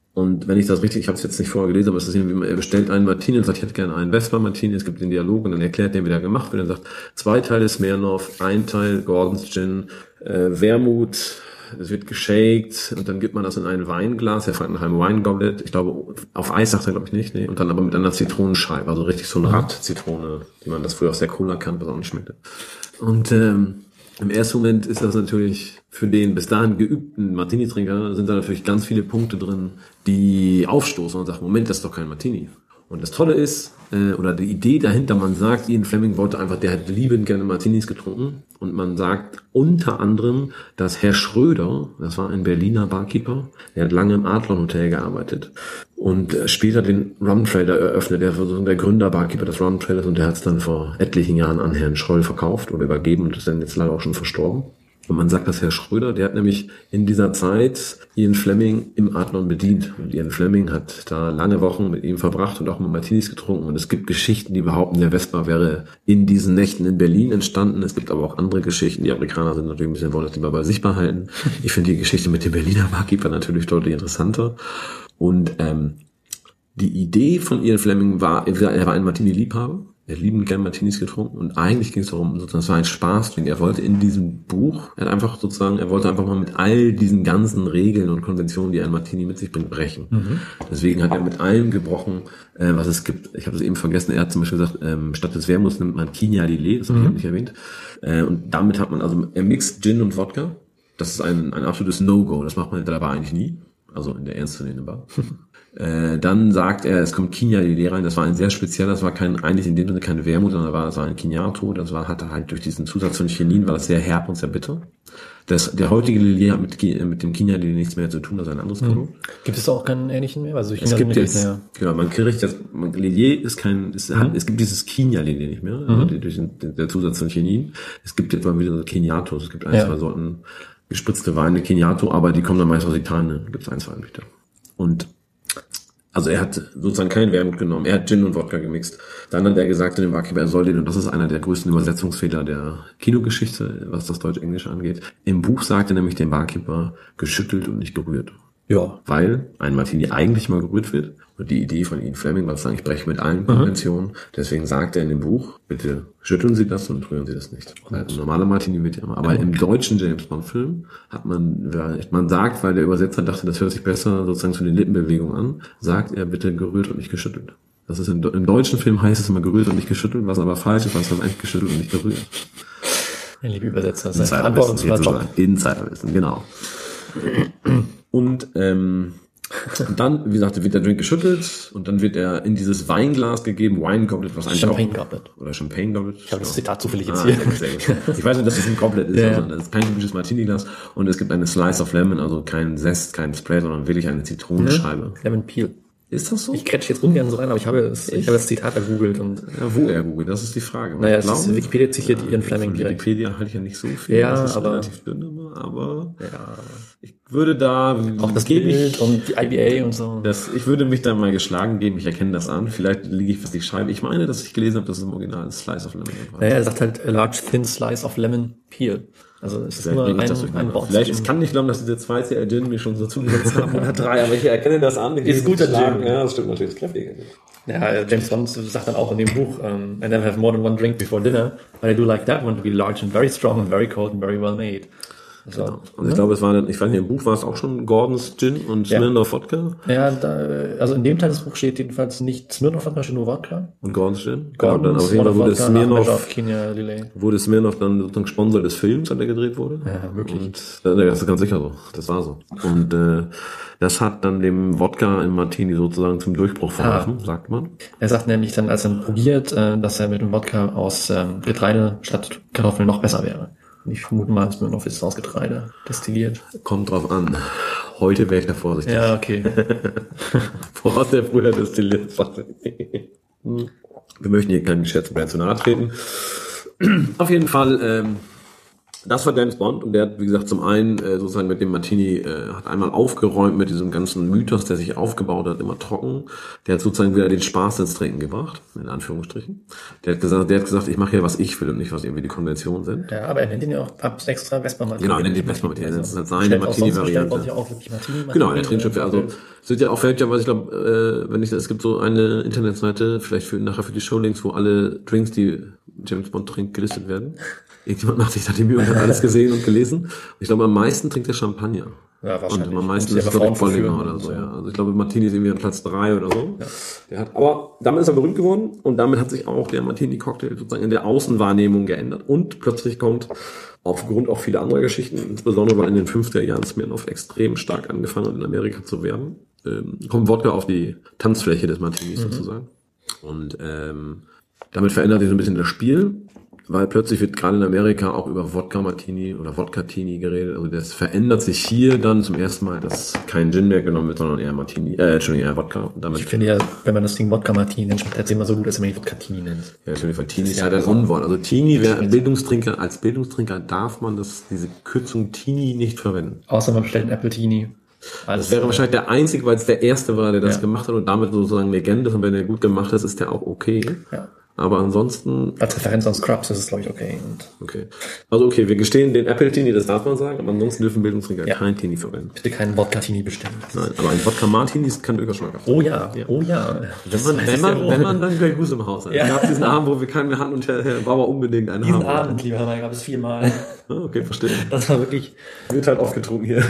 Und wenn ich das richtig, ich habe es jetzt nicht vorher gelesen, aber es ist irgendwie, er bestellt einen Martini und sagt, ich hätte gerne einen Vespa Martini, es gibt den Dialog und dann erklärt er, wie der gemacht wird. Er sagt, zwei Teile Smirnoff, ein Teil Gordon's Gin, äh, Wermut, es wird geshakt und dann gibt man das in ein Weinglas, er fragt nach einem Weingoblet, ich glaube, auf Eis sagt er, glaube ich, nicht, nee, und dann aber mit einer Zitronenscheibe, also richtig so eine Rad-Zitrone, wie man das früher aus der Cola kannte, was auch nicht schmeckte. Und ähm, im ersten Moment ist das natürlich für den bis dahin geübten Martini-Trinker sind da natürlich ganz viele Punkte drin, die aufstoßen und sagen, Moment, das ist doch kein Martini. Und das Tolle ist, äh, oder die Idee dahinter, man sagt, Ian Fleming wollte einfach, der hat liebend gerne Martinis getrunken. Und man sagt unter anderem, dass Herr Schröder, das war ein Berliner Barkeeper, der hat lange im Adlon Hotel gearbeitet und äh, später den Rum Trader eröffnet. Der war so der Gründer-Barkeeper des Rum Traders und der hat es dann vor etlichen Jahren an Herrn Schroll verkauft oder übergeben und ist dann jetzt leider auch schon verstorben. Und man sagt, dass Herr Schröder, der hat nämlich in dieser Zeit Ian Fleming im Adlon bedient. Und Ian Fleming hat da lange Wochen mit ihm verbracht und auch mit Martinis getrunken. Und es gibt Geschichten, die behaupten, der Vespa wäre in diesen Nächten in Berlin entstanden. Es gibt aber auch andere Geschichten. Die Amerikaner sind natürlich ein bisschen, wollen das lieber bei sich behalten. Ich finde die Geschichte mit dem Berliner Barkeeper natürlich deutlich interessanter. Und ähm, die Idee von Ian Fleming war, er war ein Martini-Liebhaber. Er hat liebend gern Martinis getrunken und eigentlich ging es darum, sozusagen, es war ein Spaßdrink. Er wollte in diesem Buch, er hat einfach sozusagen, er wollte einfach mal mit all diesen ganzen Regeln und Konventionen, die ein Martini mit sich bringt, brechen. Mhm. Deswegen hat er mit allem gebrochen, äh, was es gibt. Ich habe es eben vergessen, er hat zum Beispiel gesagt, ähm, statt des Wermuts nimmt man Quinua Lillet, das habe mhm. ich nicht erwähnt. Äh, und damit hat man, also er mixt Gin und Wodka. Das ist ein, ein absolutes No-Go. Das macht man dabei eigentlich nie. Also in der ernstzunehmenden Bar. Äh, dann sagt er, es kommt Quinua Lillet rein, das war ein sehr spezieller, das war kein, eigentlich in dem Sinne keine Wermut, sondern war, das war ein Quinato, das war, hatte halt durch diesen Zusatz von Chinin, war das sehr herb und sehr bitter. Das, der heutige Lillet hat mit, mit dem Quinua Lillet nichts mehr zu tun, das ist ein anderes Produkt. Mhm. Gibt es auch keinen ähnlichen mehr? Also ich es gibt jetzt, mehr. Genau, man kriegt das, man, Lillet ist kein, ist, mhm. hat, es gibt dieses Quinua Lillet nicht mehr, mhm. also durch den, der Zusatz von Chinin. Es gibt jetzt mal wieder so Quinatos, es gibt ein, ja. zwei Sorten gespritzte Weine, Quinato, aber die kommen dann meist aus Italien, gibt es ein, zwei Anbieter. Und also er hat sozusagen keinen Wermut genommen, er hat Gin und Wodka gemixt. Dann hat er gesagt in dem Barkeeper, er soll den, und das ist einer der größten Übersetzungsfehler der Kinogeschichte, was das Deutsch-Englische angeht. Im Buch sagt er nämlich dem Barkeeper, geschüttelt und nicht gerührt. Ja. Weil ein Martini eigentlich mal gerührt wird. Und die Idee von Ian Fleming war zu sagen, ich breche mit allen Konventionen. Mhm. Deswegen sagt er in dem Buch, bitte schütteln Sie das und rühren Sie das nicht. Weil ein normaler Martini wird ja immer. Aber ja. im deutschen James Bond Film hat man, man sagt, weil der Übersetzer dachte, das hört sich besser sozusagen zu den Lippenbewegungen an, sagt er bitte gerührt und nicht geschüttelt. Das ist im, im deutschen Film heißt es immer gerührt und nicht geschüttelt, was aber falsch ist, was heißt eigentlich geschüttelt und nicht gerührt. Ja, liebe Übersetzer, das ist ein Insiderwissen, Insiderwissen, genau. Und ähm, dann, wie gesagt, wird der Drink geschüttelt und dann wird er in dieses Weinglas gegeben, Wine Goblet, was eigentlich Champagne Goblet. Oder Champagne Goblet. Ich habe das Zitat zufällig jetzt ah, hier. Ja, ich weiß nicht, dass das ein Goblet ist, ja, also das ist kein typisches Martini-Glas und es gibt eine Slice of Lemon, also kein Zest, kein Spray, sondern wirklich eine Zitronenscheibe. Ja, Lemon Peel. Ist das so? Ich quetsche jetzt ungern so rein, aber ich habe es, ich habe das Zitat gegoogelt und. Ja, wo er googelt, das ist die Frage. Naja, es ist Wikipedia zitiert ja, Ian Fleming direkt. Wikipedia halte ich ja nicht so viel. Ja, das ist aber. relativ dünn immer, aber. Ja. Ich würde da. Auch das Bild und die I B A und so. Das, ich würde mich da mal geschlagen geben, ich erkenne das an. Vielleicht liege ich, was ich schreibe. Ich meine, dass ich gelesen habe, dass es im Original ein Slice of Lemon war. Naja, er sagt halt a large thin slice of lemon peel. Also es ist immer ein, ein Wort. Vielleicht, ich kann nicht glauben, dass diese zwei C L Gin mir schon so zugesetzt haben. Man hat drei, aber ich erkenne das an. Ist guter Gin. Ja, das stimmt natürlich, das ist kräftiger. Ja, James Bond sagt dann auch in dem Buch, um, I never have more than one drink before dinner, but I do like that one to be large and very strong and very cold and very well made. So, genau. Und ich ja. glaube, es war, ich weiß nicht, im Buch war es auch schon Gordon's Gin und Smirnoff ja. Wodka. Ja, da, also in dem Teil des Buchs steht jedenfalls nicht Smirnoff Wodka, steht nur Wodka. Und Gordon's Gin? Gordon's, genau, dann auf jeden Fall wurde Smirnoff, Quinua Lillet. wurde Smirnoff dann sozusagen Sponsor des Films, an der gedreht wurde. Ja, wirklich. Und, äh, das ist ganz sicher so. Das war so. Und, äh, das hat dann dem Wodka im Martini sozusagen zum Durchbruch verholfen, ah. sagt man. Er sagt nämlich dann, als er probiert, dass er mit dem Wodka aus ähm, Getreide statt Kartoffeln noch besser wäre. Ich vermute mal, Smirnoff ist aus Getreide destilliert. Kommt drauf an. Heute wäre ich da vorsichtig. Ja, okay. Vor der früher destilliert. Wir möchten hier keinen Geschäftsbrand zu nahe treten. Auf jeden Fall, ähm, Das war James Bond und der hat, wie gesagt, zum einen äh, sozusagen mit dem Martini äh, hat einmal aufgeräumt mit diesem ganzen Mythos, der sich aufgebaut hat, immer trocken. Der hat sozusagen wieder den Spaß ins Trinken gebracht, in Anführungsstrichen. Der hat gesagt, der hat gesagt, ich mache hier, was ich will und nicht, was irgendwie die Konventionen sind. Ja, aber er nennt ihn ja auch extra Vespa Martini. Genau, er nennt ihn Vespa Martini. Das ist halt seine Martini-Variante. Ja auch wirklich Martini, Martini, genau, er trinkt schon für, also sind ja auch fälschlicherweise, ich glaube, äh, wenn ich, es gibt so eine Internetseite, vielleicht für nachher für die Showlinks, wo alle Drinks, die James Bond trinkt, gelistet werden. Irgendjemand macht sich da die Mühe und hat alles gesehen und gelesen. Ich glaube, am meisten trinkt er Champagner. Ja, wahrscheinlich. Und am meisten ist es, glaube ich, Vollinger oder so, ja. Also ich glaube, Martini ist irgendwie an Platz drei oder so. Ja. Der hat, aber damit ist er berühmt geworden und damit hat sich auch der Martini-Cocktail sozusagen in der Außenwahrnehmung geändert. Und plötzlich kommt, aufgrund auch vieler anderer Geschichten, insbesondere weil in den fünfziger Jahren Smirnoff extrem stark angefangen hat, in Amerika zu werden, ähm, kommt Wodka auf die Tanzfläche des Martinis mhm. sozusagen. Und ähm, damit verändert sich so ein bisschen das Spiel. Weil plötzlich wird gerade in Amerika auch über Wodka Martini oder Wodka-Tini geredet. Also das verändert sich hier dann zum ersten Mal, dass kein Gin mehr genommen wird, sondern eher Martini, äh, Entschuldigung, eher Wodka. Und damit ich finde ja, wenn man das Ding Wodka Martini nennt, schmeckt das immer so gut, als wenn man die Wodka-Tini nennt. Ja, natürlich, weil Tini ist ja ein Unwort. Also Tini, wer Bildungstrinker, als Bildungstrinker darf man das, diese Kürzung Tini nicht verwenden. Außer man bestellt einen Apple Tini. Alles das wäre wahrscheinlich der einzige, weil es der erste war, der das ja. gemacht hat und damit sozusagen Legende ist. Und wenn er gut gemacht ist, ist der auch okay. Ja. Aber ansonsten... Als Referenz an Scrubs ist es, glaube ich, okay. Und okay. Also okay, wir gestehen den Apple Tini, das darf man sagen, aber ansonsten dürfen Bildungstrinker ja. kein Tini verwenden. Bitte keinen Wodka-Tini bestellen. Nein, aber ein Wodka Martini kann durchaus schmackhaft sein. Oh ja, ja, oh ja. Wenn man, wenn man, wenn man dann Grey Goose im Haus hat. Ja. Es gab diesen Abend, wo wir keinen mehr hatten und Herr, Herr Bauer unbedingt einen diesen haben. Diesen Abend, lieber Herr May, gab es viermal. Okay, verstehe. Das war wirklich... Wird halt oft getrunken hier.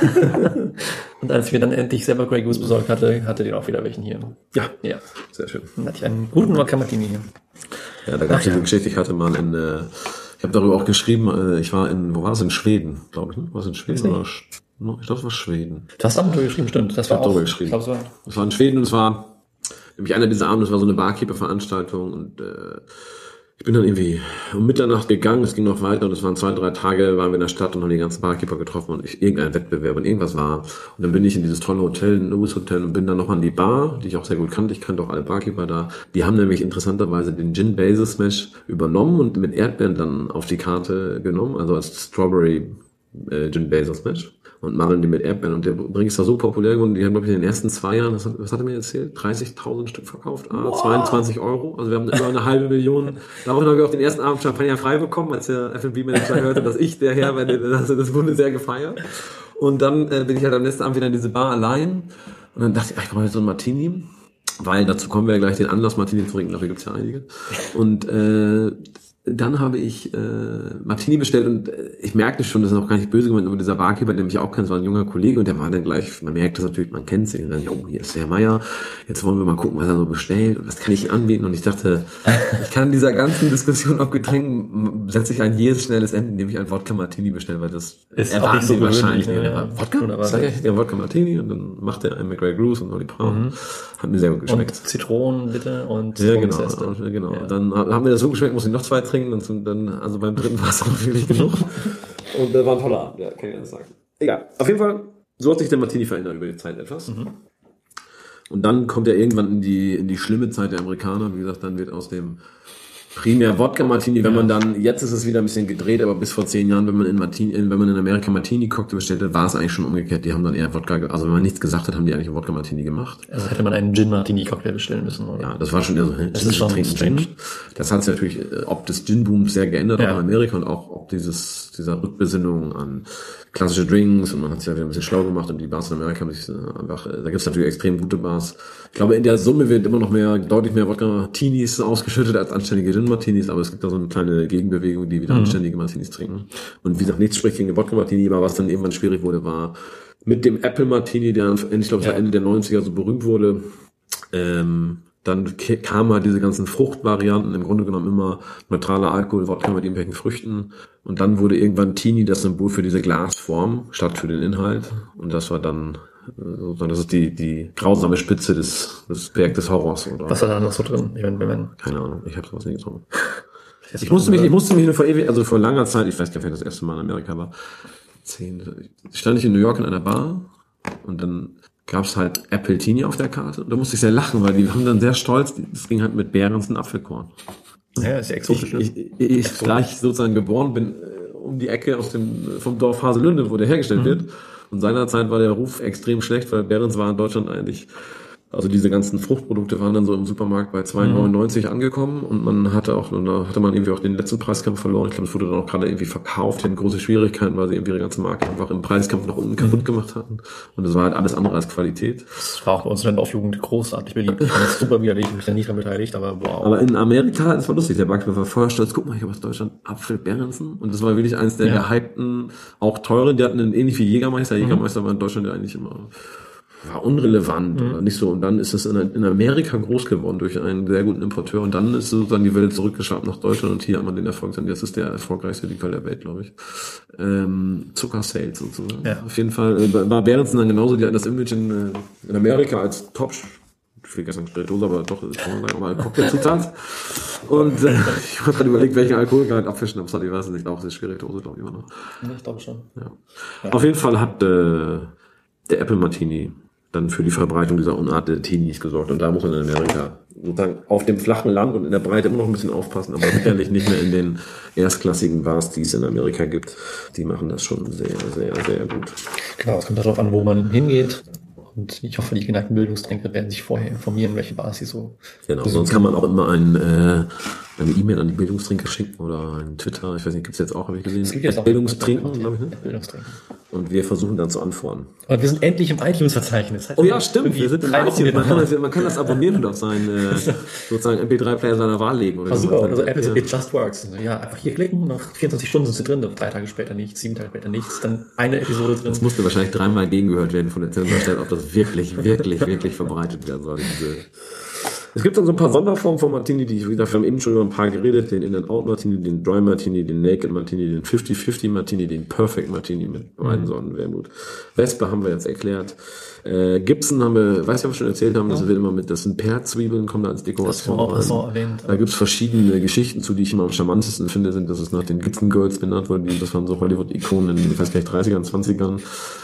Und als wir dann endlich selber Grey Goose besorgt hatte, hatte den auch wieder welchen hier. Ja, ja, sehr schön. Dann hatte ich einen guten Wodka Martini hier. Ja, da gab es eine ja. Geschichte, ich hatte mal in, äh, ich habe darüber auch geschrieben, äh, ich war in, wo war es, in Schweden, glaube ich, ne? War es in Schweden oder, ich glaube, es war Schweden. Du hast auch darüber geschrieben, stimmt. Das war auch, darüber geschrieben. Ich glaube, es war, es war in Schweden und es war nämlich einer dieser Abende, es war so eine Barkeeper-Veranstaltung und, äh, ich bin dann irgendwie um Mitternacht gegangen, es ging noch weiter und es waren zwei, drei Tage, waren wir in der Stadt und haben die ganzen Barkeeper getroffen und ich, irgendein Wettbewerb und irgendwas war. Und dann bin ich in dieses tolle Hotel, ein Lewis Hotel und bin dann noch an die Bar, die ich auch sehr gut kannte. Ich kannte auch alle Barkeeper da. Die haben nämlich interessanterweise den Gin Basil Smash übernommen und mit Erdbeeren dann auf die Karte genommen, also als Strawberry äh, Gin Basil Smash. Und machen die mit Erdbeeren. Und der Drink ist da so populär geworden. Die haben, glaube ich, in den ersten zwei Jahren, was hat, was hat er mir erzählt? dreißigtausend Stück verkauft. Ah, wow. zweiundzwanzig Euro. Also wir haben über eine halbe Million. Daraufhin haben wir auch den ersten Abend Champagner frei bekommen, als der F und B-Manager hörte, dass ich der Herr werde. Also das wurde sehr gefeiert. Und dann äh, bin ich halt am nächsten Abend wieder in diese Bar allein. Und dann dachte ich, ach, ich komme jetzt so ein Martini. Weil dazu kommen wir ja gleich den Anlass, Martini zu trinken. Dafür gibt's ja einige. Und äh, dann habe ich äh, Martini bestellt und äh, ich merkte schon, das ist auch gar nicht böse gemeint, aber dieser Barkeeper, den ich auch kenne, war ein junger Kollege und der war dann gleich, man merkt das natürlich, man kennt ihn, und dann, oh, hier ist der Herr Meier, jetzt wollen wir mal gucken, was er so bestellt und was kann ich ihm anbieten und ich dachte, ich kann in dieser ganzen Diskussion auf Getränken setze ich ein jedes schnelles Ende, indem ich ein Wodka Martini bestelle, weil das ist auch nicht so wahrscheinlich. Ne? Ja. Wodka? Oder was? Sag ich, ja, Wodka Martini und dann macht er einen mit Grey Goose und Ollie Brown. Mhm. Hat mir sehr gut geschmeckt. Und Zitronen bitte und ja, genau, genau. Ja. Dann haben mir das so geschmeckt, muss ich noch zwei trinken und dann, also beim dritten war es auch wirklich genug. Und das war ein toller Abend, ja, kann ich das sagen. Egal. Auf jeden Fall, so hat sich der Martini verändert über die Zeit etwas. Mhm. Und dann kommt er irgendwann in die, in die schlimme Zeit der Amerikaner. Wie gesagt, dann wird aus dem primär Wodka Martini, wenn ja. man dann, jetzt ist es wieder ein bisschen gedreht, aber bis vor zehn Jahren, wenn man in Martini, wenn man in Amerika Martini Cocktail bestellte, war es eigentlich schon umgekehrt. Die haben dann eher Wodka, also wenn man nichts gesagt hat, haben die eigentlich einen Wodka Martini gemacht. Also hätte man einen Gin Martini Cocktail bestellen müssen, oder? Ja, das war schon eher so, das ist schon Gin. Das hat sich natürlich, ob des Gin-Booms sehr geändert, ja. auch in Amerika und auch, ob dieses, dieser Rückbesinnung an klassische Drinks und man hat sich ja wieder ein bisschen schlau gemacht und die Bars in Amerika haben sich einfach, da gibt es natürlich extrem gute Bars. Ich glaube, in der Summe wird immer noch mehr, deutlich mehr Wodka-Martinis ausgeschüttet als anständige Gin-Martinis, aber es gibt da so eine kleine Gegenbewegung, die wieder mhm. anständige Martinis trinken. Und wie gesagt, nichts spricht gegen den Wodka-Martini, aber was dann irgendwann schwierig wurde, war mit dem Apple-Martini, der, ich glaube, ja. Ende der neunziger so berühmt wurde, ähm, dann kamen halt diese ganzen Fruchtvarianten, im Grunde genommen immer neutraler Alkohol, Wodka mit irgendwelchen Früchten. Und dann wurde irgendwann Tini das Symbol für diese Glasform, statt für den Inhalt. Und das war dann, sozusagen, das ist die, die grausame Spitze des, des Berg des Horrors, oder? Was war da noch so drin? Ich meine, wenn Keine Ahnung, ich habe sowas nie getrunken. Ich musste mich, ich musste mich nur vor ewig, also vor langer Zeit, ich weiß gar nicht, wer das erste Mal in Amerika war, zehn, stand ich in New York in einer Bar und dann gab's halt Apple Tini auf der Karte und da musste ich sehr lachen, weil die haben dann sehr stolz, das ging halt mit Beeren und Apfelkorn. Ja, ist ja exotisch. Ich, ich, ich, ich gleich sozusagen geboren bin um die Ecke aus dem, vom Dorf Haselünde, wo der hergestellt mhm. wird. Und seinerzeit war der Ruf extrem schlecht, weil Behrens war in Deutschland eigentlich, also diese ganzen Fruchtprodukte waren dann so im Supermarkt bei zwei neunundneunzig mhm. angekommen und man hatte auch, und da hatte man irgendwie auch den letzten Preiskampf verloren. Ich glaube, es wurde dann auch gerade irgendwie verkauft, die hatten große Schwierigkeiten, weil sie irgendwie ihre ganze Marke einfach im Preiskampf nach unten kaputt gemacht hatten. Und das war halt alles andere als Qualität. Das war auch bei uns in der Dorfjugend großartig beliebt. Ich fand das super widerlich, ich mich da nicht dran beteiligt, aber wow. Aber in Amerika, das war lustig, der Backmann war vorher stolz, guck mal, ich habe aus Deutschland Apfel Behrensen. Und das war wirklich eins der ja. gehypten, auch teuren, die hatten einen ähnlich wie Jägermeister. Jägermeister mhm. war in Deutschland ja eigentlich immer war unrelevant mhm. oder nicht so. Und dann ist es in, in Amerika groß geworden durch einen sehr guten Importeur. Und dann ist sozusagen die Welt zurückgeschwappt nach Deutschland und hier hat man den Erfolg. Und jetzt ist der erfolgreichste Likör der Welt, glaube ich. Ähm, Zucker-Sales sozusagen. Ja. Auf jeden Fall äh, war Behrensen dann genauso die, das Image in, äh, in Amerika als Top, ich will gestern Spirituose, aber doch, das kann man sagen, mal Cocktailzutat. Und äh, ich habe gerade überlegt, welchen Alkoholgehalt Abfischnaps hat. Ich weiß es nicht, auch das ist Spirituose, glaube ich immer noch. Ja, ich glaube schon. Ja. Ja. Auf jeden Fall hat äh, der Apple Martini dann für die Verbreitung dieser Unart der Teenies gesorgt. Und da muss man in Amerika sozusagen auf dem flachen Land und in der Breite immer noch ein bisschen aufpassen, aber sicherlich nicht mehr in den erstklassigen Bars, die es in Amerika gibt. Die machen das schon sehr, sehr, sehr gut. Genau, es kommt darauf an, wo man hingeht. Und ich hoffe, die geneigten Bildungstrinker werden sich vorher informieren, welche Bars sie so... Genau, sonst kann man auch immer ein, äh, eine E-Mail an die Bildungstrinker schicken oder ein Twitter, ich weiß nicht, gibt's jetzt auch, habe ich gesehen. Es gibt jetzt auch Bildungstrinken, glaube ich, ne? Bildungstrinken. Und wir versuchen dann zu antworten. Und wir sind endlich im iTunes-Verzeichnis. Oh ja, stimmt, wir sind im iTunes. Man kann, das, man kann das abonnieren und auf seinen äh, sozusagen M P drei Player seiner Wahl legen. Oder oh, super, also Apple, ja. It just works. Ja, einfach hier klicken, nach vierundzwanzig Stunden sind sie drin, drei Tage später nichts, sieben Tage später nichts, dann eine Episode drin. Das musste wahrscheinlich dreimal gegengehört werden von der Zensurstelle, ob das wirklich, wirklich, wirklich verbreitet werden soll. Diese Es gibt dann so ein paar Sonderformen von Martini, die ich wieder, wir haben eben schon über ein paar geredet, den In-N-Out Martini, den Dry Martini, den Naked Martini, den fifty fifty Martini, den Perfect Martini mit beiden Sorten Wermut. Wespe haben wir jetzt erklärt. Äh, Gibson haben wir, weiß ich, was wir schon erzählt haben, das wird immer mit, das sind Perzwiebeln, kommen da als Dekoration rein. So erwähnt. Da gibt's verschiedene Geschichten zu, die ich immer am charmantesten finde, sind, dass es nach den Gibson Girls benannt wurde, das waren so Hollywood-Ikonen in, ich weiß gar nicht, dreißigern, zwanzigern,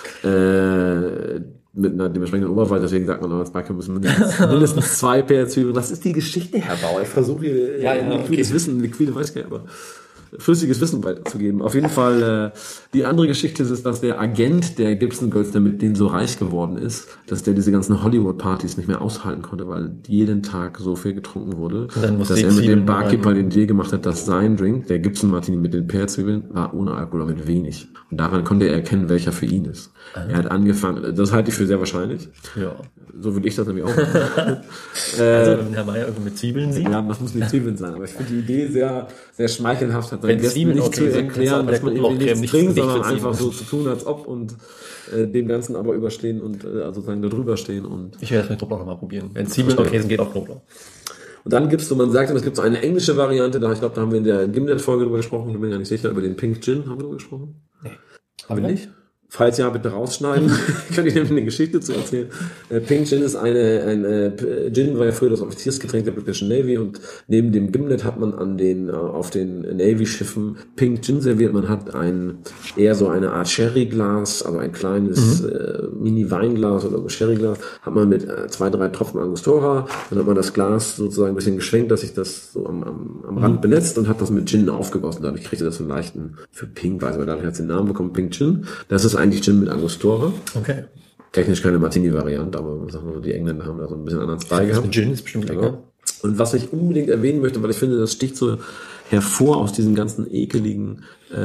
äh, mit einer dementsprechenden Oberweite, deswegen sagt man, als Backe müssen mindestens, mindestens zwei Perzwiebeln. Das ist die Geschichte, Herr Bauer. Ich versuche hier ja, ja, liquides okay. Wissen, liquide weiß ich nicht, aber flüssiges Wissen weiterzugeben. Auf jeden Fall, äh, die andere Geschichte ist, dass der Agent der Gibson Girls, der mit denen so reich geworden ist, dass der diese ganzen Hollywood-Partys nicht mehr aushalten konnte, weil jeden Tag so viel getrunken wurde, dass er mit dem Barkeeper den Deal gemacht hat, dass sein Drink, der Gibson Martini mit den Perzwiebeln, war ohne Alkohol, aber mit wenig. Und daran konnte er erkennen, welcher für ihn ist. Ah. Er hat angefangen, das halte ich für sehr wahrscheinlich. Ja. So würde ich das nämlich auch machen. äh, also, wenn Herr Meier irgendwie mit Zwiebeln sieht? Ja, das muss nicht Zwiebeln sein, aber ich finde die Idee sehr, sehr schmeichelhaft, hat seinen Gästen nicht okay zu erklären, dass man irgendwie nichts nicht trinkt, sondern einfach so zu tun, als ob und äh, dem Ganzen aber überstehen und äh, also sozusagen da drüber stehen. Und ich werde das mit Knoblauch nochmal probieren. Wenn Zwiebeln okay sind, geht auch Knoblauch. Und dann gibt's so, man sagt, es gibt so eine englische Variante, da ich glaube, da haben wir in der Gimlet-Folge drüber gesprochen, ich bin mir gar nicht sicher, über den Pink Gin haben wir drüber gesprochen. Nee. Haben wir nicht? Falls ja, bitte rausschneiden. Ich kann Ihnen nämlich eine Geschichte zu erzählen. Äh, Pink Gin ist eine, ein äh, Gin war ja früher das Offiziersgetränk der britischen Navy und neben dem Gimlet hat man an den äh, auf den Navy-Schiffen Pink Gin serviert. Man hat ein eher so eine Art Sherry-Glas, also ein kleines mhm. äh, Mini-Weinglas oder Sherry-Glas, hat man mit äh, zwei, drei Tropfen Angostura, dann hat man das Glas sozusagen ein bisschen geschwenkt, dass sich das so am, am, am Rand benetzt und hat das mit Gin aufgegossen. Dadurch kriegte das so einen leichten, für Pink, weiß ich, aber dadurch hat es den Namen bekommen, Pink Gin. Das ist eigentlich Gin mit Angostura. Okay. Technisch keine Martini-Variante, aber sagen wir, die Engländer haben da so ein bisschen anderen Style gehabt. Mit Gin ist bestimmt lecker. Genau. Und was ich unbedingt erwähnen möchte, weil ich finde, das sticht so hervor aus diesen ganzen ekeligen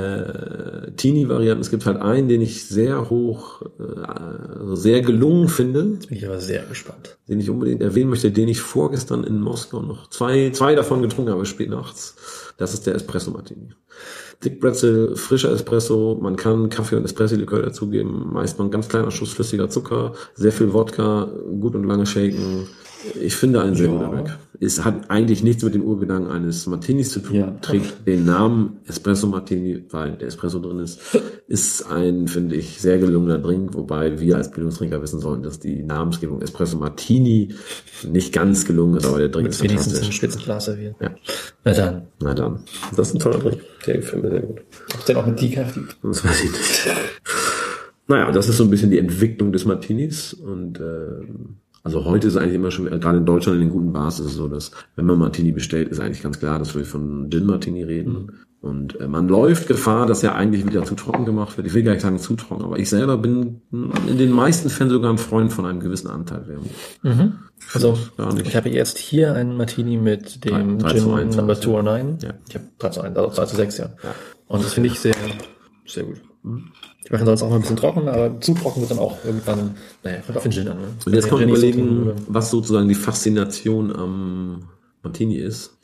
äh, Teenie-Varianten. Es gibt halt einen, den ich sehr hoch, äh, also sehr gelungen finde. Jetzt bin ich aber sehr gespannt. Den ich unbedingt erwähnen möchte, den ich vorgestern in Moskau noch zwei, zwei davon getrunken habe, spät nachts. Das ist der Espresso Martini. Dick Bretzel, frischer Espresso, man kann Kaffee und Espresso-Likör dazugeben, meist noch ein ganz kleiner Schuss flüssiger Zucker, sehr viel Wodka, gut und lange shaken. Ich finde ein sehr guter Weg. Es hat eigentlich nichts mit dem Urgedanken eines Martinis zu tun, ja. Trägt den Namen Espresso Martini, weil der Espresso drin ist, ist ein, finde ich, sehr gelungener Drink, wobei wir als Bildungstrinker wissen sollten, dass die Namensgebung Espresso Martini nicht ganz gelungen ist, aber der Drink ist wenigstens fantastisch. Wenigstens ein Spitzenglas serviert. Ja. Na dann. Na dann. Das ist ein toller Drink. Der gefällt mir sehr gut. Ist der auch mit Decaf? Das weiß ich nicht. Naja, das ist so ein bisschen die Entwicklung des Martinis und ähm, also heute ist eigentlich immer schon, gerade in Deutschland in den guten Bars ist es so, dass wenn man Martini bestellt, ist eigentlich ganz klar, dass wir von Gin Martini reden. Und äh, man läuft Gefahr, dass er eigentlich wieder zu trocken gemacht wird. Ich will gar nicht sagen zu trocken, aber ich selber bin in den meisten Fällen sogar ein Freund von einem gewissen Anteil Wermut. Mhm. Also, gar nicht. ich habe jetzt hier einen Martini mit dem drei zu Gin eins, Number ja. zwei null neun. Ja. Ich habe drei zu eins, also drei zu sechs, ja. Ja. Und das finde ich sehr, sehr gut. Ich mache ihn sonst auch mal ein bisschen trocken, aber zu trocken wird dann auch irgendwann, naja, kommt auf den Gin an. Ne? Und jetzt kann man Wenn ich so überlegen, trinke, was sozusagen die Faszination am Martini ist.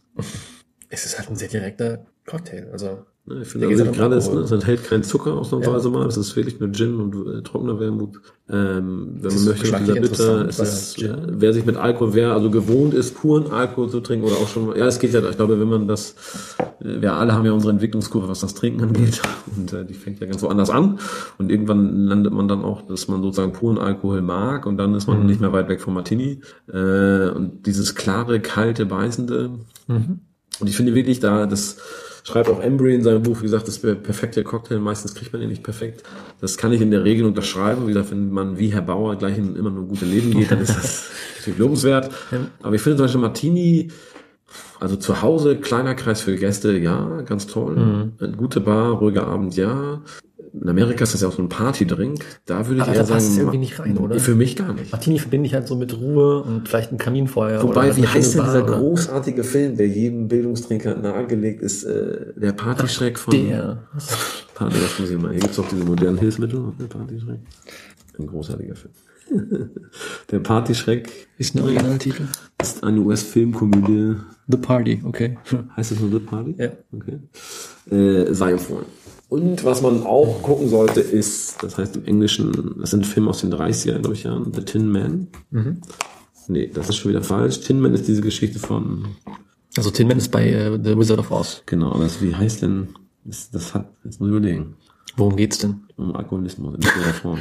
es ist halt ein sehr direkter Cocktail, also. Ich finde, Der geht also dann gerade auch es, Alkohol. es enthält keinen Zucker ausnahmsweise Ja. mal. Es ist wirklich nur Gin und äh, trockener Wermut. Ähm, wenn Das man ist möchte, geschmacklich dieser Bitter. interessant, Es weil ist, Gin- äh, wer sich mit Alkohol, wer also gewohnt ist, puren Alkohol zu trinken oder auch schon, ja, es geht ja, ich glaube, wenn man das, äh, wir alle haben ja unsere Entwicklungskurve, was das Trinken angeht. Und äh, die fängt ja ganz woanders an. Und irgendwann landet man dann auch, dass man sozusagen puren Alkohol mag und dann ist man Mhm. nicht mehr weit weg vom Martini. Äh, und dieses klare, kalte, beißende. Mhm. Und ich finde wirklich da, das schreibt auch Embry in seinem Buch, wie gesagt, das perfekte Cocktail, meistens kriegt man den nicht perfekt. Das kann ich in der Regel unterschreiben. Wie gesagt, wenn man wie Herr Bauer gleich in immer nur gute Leben geht, dann ist das natürlich lobenswert. Aber ich finde zum Beispiel Martini, also zu Hause, kleiner Kreis für Gäste, ja, ganz toll. Mhm. Eine gute Bar, ruhiger Abend, ja. In Amerika ist das ja auch so ein Partydrink. Da würde ich Aber eher da passt sagen, es irgendwie nicht rein, oder? Für mich gar nicht. Martini verbinde ich halt so mit Ruhe und vielleicht ein Kaminfeuer. Wobei, oder wie eine heißt denn schöne dieser Bar, oder? großartige Film, der jedem Bildungstrinker nahegelegt ist, äh, der Partyschreck von... Der. Party, das muss ich mal. Hier gibt's doch diese modernen Hilfsmittel. Der Partyschreck. Ein großartiger Film. Der Partyschreck Ist ein Originaltitel. ist eine U S-Filmkomödie. The Party, okay. Heißt das nur The Party? Ja. Okay. Äh, sei empfohlen. Und was man auch gucken sollte, ist, das heißt im Englischen, das sind Filme aus den dreißiger, glaube ich, Jahren, The Tin Man. Mhm. Nee, das ist schon wieder falsch. Tin Man ist diese Geschichte von, Also Tin Man ist bei äh, The Wizard of Oz. genau, das, wie heißt denn, das, das hat, jetzt muss ich überlegen, Worum geht's denn? um Alkoholismus in dieser Form.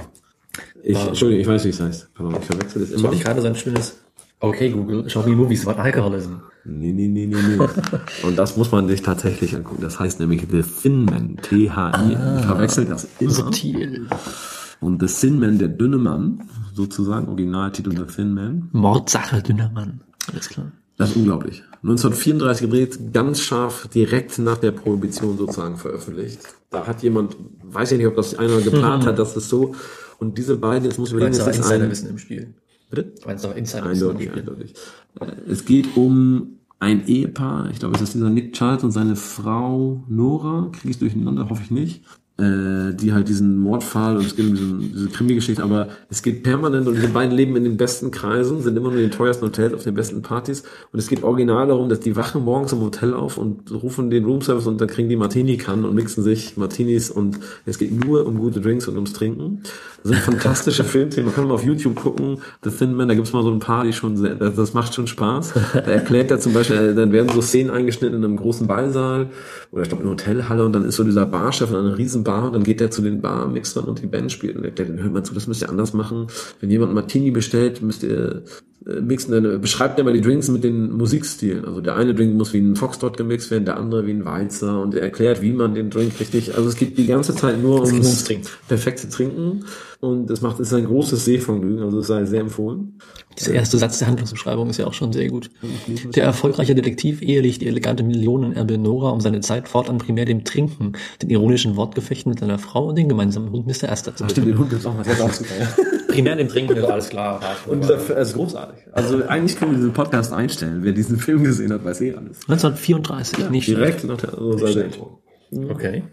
Ich, Entschuldigung, ich weiß, wie es heißt. Pardon, ich verwechsel das immer. Wollte ich gerade so ein schönes Okay, Google, show me movies about alcoholism. Nee, nee, nee, nee, nee. Und das muss man sich tatsächlich angucken. Das heißt nämlich The Thin Man, T H I N. Ich verwechsel das immer. Subtil. Und The Thin Man, der dünne Mann, sozusagen, Originaltitel The Thin Man. Mordsache, dünner Mann. Alles klar. Das ist unglaublich. neunzehnhundertvierunddreißig gedreht, ganz scharf, direkt nach der Prohibition sozusagen veröffentlicht. Da hat jemand, weiß ich nicht, ob das einer geplant hat, dass es so, und diese beiden, jetzt muss ich überlegen, Meinst du das ist ein, Insiderwissen im Spiel? bitte? Meinst du Insiderwissen im Eindeutig, Spiel? eindeutig. Es geht um ein Ehepaar, ich glaube, es ist dieser Nick Charles und seine Frau Nora, kriege ich durcheinander, hoffe ich nicht, äh, die halt diesen Mordfall, und es geht um diesen, diese Krimi-Geschichte, aber es geht permanent, und diese beiden leben in den besten Kreisen, sind immer nur in den teuersten Hotels, auf den besten Partys, und es geht original darum, dass die wachen morgens im Hotel auf und rufen den Roomservice und dann kriegen die Martini-Kannen und mixen sich Martinis, und es geht nur um gute Drinks und ums Trinken. Das sind fantastische Filmthemen, man kann mal auf YouTube gucken, The Thin Man, da gibt's mal so ein paar, die schon sehr, das, das macht schon Spaß. Da erklärt er zum Beispiel, äh, dann werden so Szenen eingeschnitten in einem großen Ballsaal, oder ich glaube in einer Hotelhalle, und dann ist so dieser Barchef in einer riesen Bar, und dann geht er zu den Barmixern und die Band spielt, und erklärt, dann hört mal zu, das müsst ihr anders machen. Wenn jemand Martini bestellt, müsst ihr äh, mixen, dann äh, beschreibt er mal die Drinks mit den Musikstilen. Also der eine Drink muss wie ein Foxtrot gemixt werden, der andere wie ein Walzer, und er erklärt, wie man den Drink richtig, also es geht die ganze Zeit nur geht ums ums Trinken. perfekte Trinken, und das macht, es ist ein großes Sehvergnügen, also es sei sehr empfohlen. Dieser erste Satz der Handlungsbeschreibung ist ja auch schon sehr gut. Der erfolgreiche Detektiv ehelicht die elegante Millionenerbe Nora um seine Zeit fortan primär dem Trinken, den ironischen Wortgefechten mit seiner Frau und den gemeinsamen Hund Mister Astor zu widmen. Den Hund gibt's auch mal, der ist auch super, ja. Primär dem Trinken ist alles klar. Und dieser Film ist großartig. Also eigentlich können wir diesen Podcast einstellen. Wer diesen Film gesehen hat, weiß eh alles. neunzehnhundertvierundrassig, nicht Direkt nach der also sei schlecht. sehr- Okay.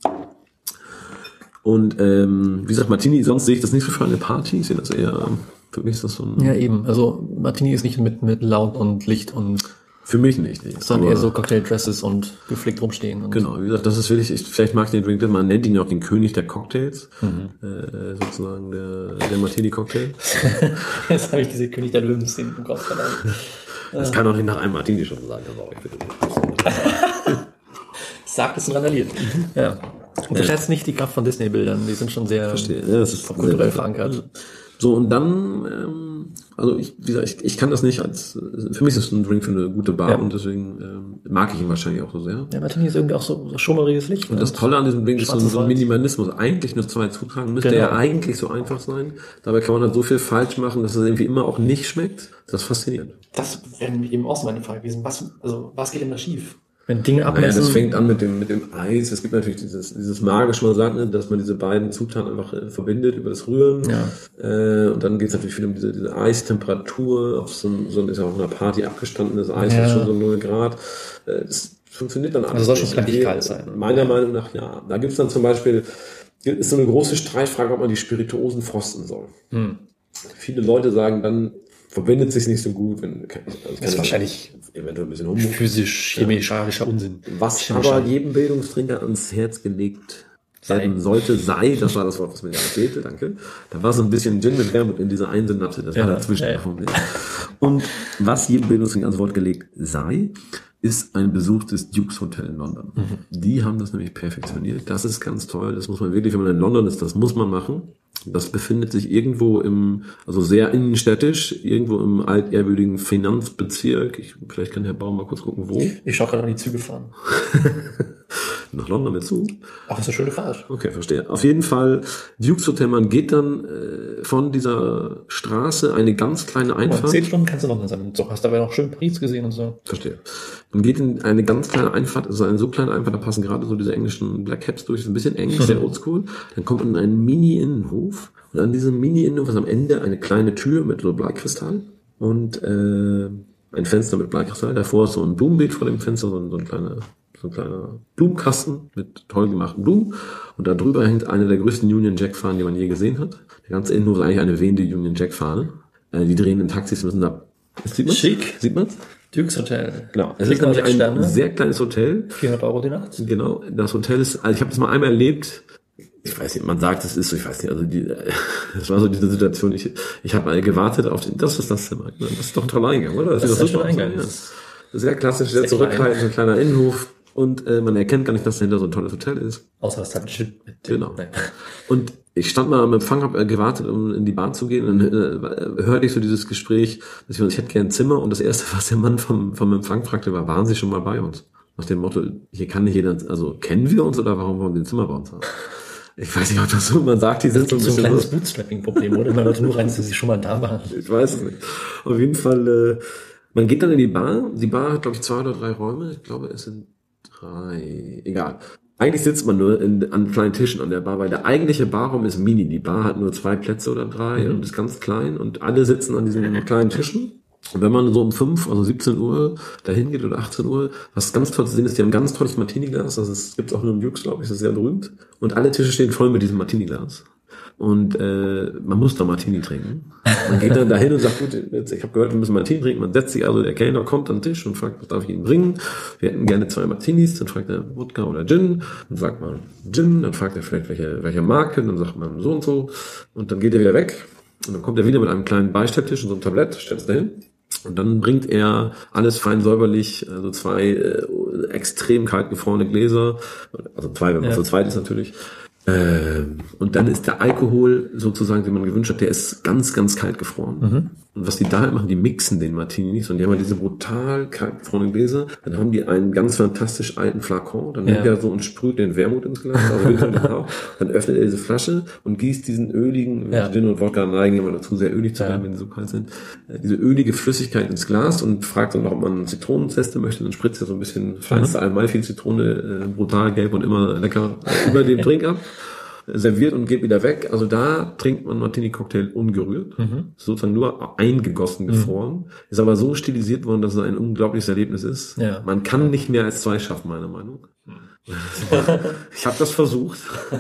Und ähm, wie gesagt, Martini, sonst sehe ich das nicht so für eine Party. Ich sehe das eher, für mich ist das so ein, Ja, eben. Also Martini ist nicht mit, mit Laut und Licht und, für mich nicht. nicht. sondern Aber eher so Cocktail-Dresses und gepflegt rumstehen. Und genau, wie gesagt, das ist wirklich, ich, vielleicht mag ich den Drink, man nennt ihn auch den König der Cocktails, äh, sozusagen der, der Martini-Cocktail. Jetzt habe ich diese König der Löwen-Szene im Kopf verdammt. Das kann auch nicht nach einem Martini schon sagen, das brauche ich bitte nicht. Sagt es und randaliert. Ja. Unterschätzt nicht die Kraft von Disney-Bildern. Die sind schon sehr Verstehe. Ja, das ist kulturell sehr- verankert. So, und dann, ähm, also ich, wie gesagt, ich, ich kann das nicht als, für mich ist es ein Drink für eine gute Bar, Ja. und deswegen ähm, mag ich ihn wahrscheinlich auch so sehr. Ja, Martini ist irgendwie auch so, so schummeriges Licht. Und das Tolle an diesem Drink ist so, Schwarzes so ein Holz. Minimalismus. Eigentlich nur zwei Zutaten. Müsste Genau. ja eigentlich so einfach sein. Dabei kann man halt so viel falsch machen, dass es irgendwie immer auch nicht schmeckt. Das ist faszinierend. Das wäre nämlich eben auch so meine Frage gewesen. Was, also, was geht denn da schief? Wenn Dinge Naja, abmessen. das fängt an mit dem, mit dem Eis. Es gibt natürlich dieses, dieses magische, man sagt, ne, dass man diese beiden Zutaten einfach äh, verbindet über das Rühren. Ja. Äh, und dann geht es natürlich viel um diese, diese Eistemperatur. Auf so, ein- so ein, ist ja auch in einer Party abgestandenes Eis, Ja. hat schon so null Grad. Äh, das funktioniert dann alles. Also soll schon nicht. knackig Die- kalt sein. Meiner Meinung nach, ja. Da gibt's dann zum Beispiel, ist so eine große Streitfrage, ob man die Spirituosen frosten soll. Hm. Viele Leute sagen, dann verbindet sich nicht so gut, wenn, also Das ist wahrscheinlich eventuell ein bisschen Humbug. physisch, chemischer Unsinn. Was Chemischer. aber jedem Bildungstrinker ans Herz gelegt werden sollte, sei, das war das Wort, was mir gerade fehlte, danke. Da war so ein bisschen Gin mit Wermut in dieser Einsennatte, das war Ja, dazwischen. ja, ja. Und was jedem Bildungstrinker ans Wort gelegt sei, ist ein Besuch des Duke's Hotel in London. Mhm. Die haben das nämlich perfektioniert. Das ist ganz toll. Das muss man wirklich, wenn man in London ist, das muss man machen. Das befindet sich irgendwo im, also sehr innenstädtisch, irgendwo im altehrwürdigen Finanzbezirk. Ich, vielleicht kann Herr Baum mal kurz gucken, wo. Ich schaue gerade an die Züge fahren. Nach London mit zu. Ach, ist eine schöne Fahrt. Okay, verstehe. Auf jeden Fall, Duke's Hotel, man geht dann äh, von dieser Straße eine ganz kleine In Einfahrt. zehn Stunden kannst du London sein. So, hast aber noch schön Paris gesehen und so. Verstehe. Man geht in eine ganz kleine Einfahrt, also eine so kleine Einfahrt, da passen gerade so diese englischen Black Caps durch, ist ein bisschen eng, sehr oldschool. Dann kommt man in einen Mini-Innenhof und an diesem Mini-Innenhof ist am Ende eine kleine Tür mit so Bleikristall und äh, ein Fenster mit Bleikristall. Davor ist so ein Blumenbeet vor dem Fenster, so ein, so ein kleiner so ein kleiner Blumenkasten mit toll gemachten Blumen. Und da drüber hängt eine der größten Union Jack Fahnen, die man je gesehen hat. Der ganze Innenhof ist eigentlich eine wehende Union Jack Fahne. Äh, die drehenden Taxis müssen da. Sieht man's? Schick. Sieht man's? Duke's Hotel. Genau. Es Kriegt ist man nämlich sechs ein Sterne? sehr kleines Hotel. vierhundert Euro die Nacht. Genau. Das Hotel ist, also ich habe das mal einmal erlebt. Ich weiß nicht, man sagt, es ist so, ich weiß nicht, also die, das war so diese Situation, ich, ich habe mal gewartet auf den, das ist das Zimmer. Das ist doch ein toller Eingang, oder? Das ist doch ein schöner aus, Eingang. ja. Das ist Sehr klassisch, sehr Sehr zurückhaltend, so ein kleiner Innenhof. Und äh, man erkennt gar nicht, dass dahinter so ein tolles Hotel ist. Außer das hat ein Schild mit. Genau. Nein. Und ich stand mal am Empfang, habe äh, gewartet, um in die Bahn zu gehen. Und dann äh, hörte ich so dieses Gespräch, dass ich, ich hätte gerne ein Zimmer. Und das Erste, was der Mann vom, vom Empfang fragte, war, waren Sie schon mal bei uns? Nach dem Motto, hier kann nicht jeder, also kennen wir uns oder warum wollen Sie ein Zimmer bei uns haben? Ich weiß nicht, ob das so, man sagt, die sind so ein So ein bisschen kleines so, Bootstrapping-Problem, oder? Man Leute nur rein, dass sie schon mal da waren. ich weiß es nicht. Auf jeden Fall, äh, man geht dann in die Bar. Die Bar hat, glaube ich, zwei oder drei Räume. Ich glaube, es sind drei. Egal. Eigentlich sitzt man nur in, an kleinen Tischen an der Bar, weil der eigentliche Barraum ist mini. Die Bar hat nur zwei Plätze oder drei Mhm. und ist ganz klein und alle sitzen an diesen kleinen Tischen. Und wenn man so um fünf, also siebzehn Uhr dahin geht oder achtzehn Uhr, was ganz toll zu sehen ist, die haben ein ganz tolles Martini-Glas. Das ist, gibt's auch nur im Duke's, glaube ich, das ist sehr berühmt. Und alle Tische stehen voll mit diesem Martini-Glas. Und äh, man muss da Martini trinken. Man geht dann dahin und sagt, gut, jetzt, ich habe gehört, wir müssen Martini trinken. Man setzt sich also, der Kellner kommt an den Tisch und fragt, was darf ich Ihnen bringen? Wir hätten gerne zwei Martinis. Dann fragt er Wodka oder Gin. Dann sagt man Gin. Dann fragt er vielleicht, welche, welche Marke. Dann sagt man so und so. Und dann geht er wieder weg. Und dann kommt er wieder mit einem kleinen Beistelltisch und so einem Tablett, stellt es dahin. Und dann bringt er alles fein säuberlich, also zwei äh, extrem kalt gefrorene Gläser, also zwei, wenn man Ja. zu zweit ist natürlich. Ähm, und dann ist der Alkohol sozusagen, den man gewünscht hat, der ist ganz, ganz kalt gefroren. Mhm. Und was die da halt machen, die mixen den Martini nicht, sondern die haben halt diese brutal kalt gefrorenen Gläser. Dann haben die einen ganz fantastisch alten Flakon. Dann nimmt Ja. er so und sprüht den Wermut ins Glas. Also dann öffnet er diese Flasche und gießt diesen öligen, Ja. Gin und Wodka neigen immer dazu, sehr ölig zu Ja. werden, wenn sie so kalt sind, äh, diese ölige Flüssigkeit ins Glas und fragt dann noch, ob man Zitronenzeste möchte. Dann spritzt er so ein bisschen feinste Amalfi-Zitrone, äh, brutal gelb und immer lecker äh, über dem Drink ab. Serviert und geht wieder weg. Also da trinkt man Martini-Cocktail ungerührt. Mhm. Sozusagen nur eingegossen, gefroren. Ist aber so stilisiert worden, dass es ein unglaubliches Erlebnis ist. Ja. Man kann nicht mehr als zwei schaffen, meiner Meinung. Ich habe das versucht.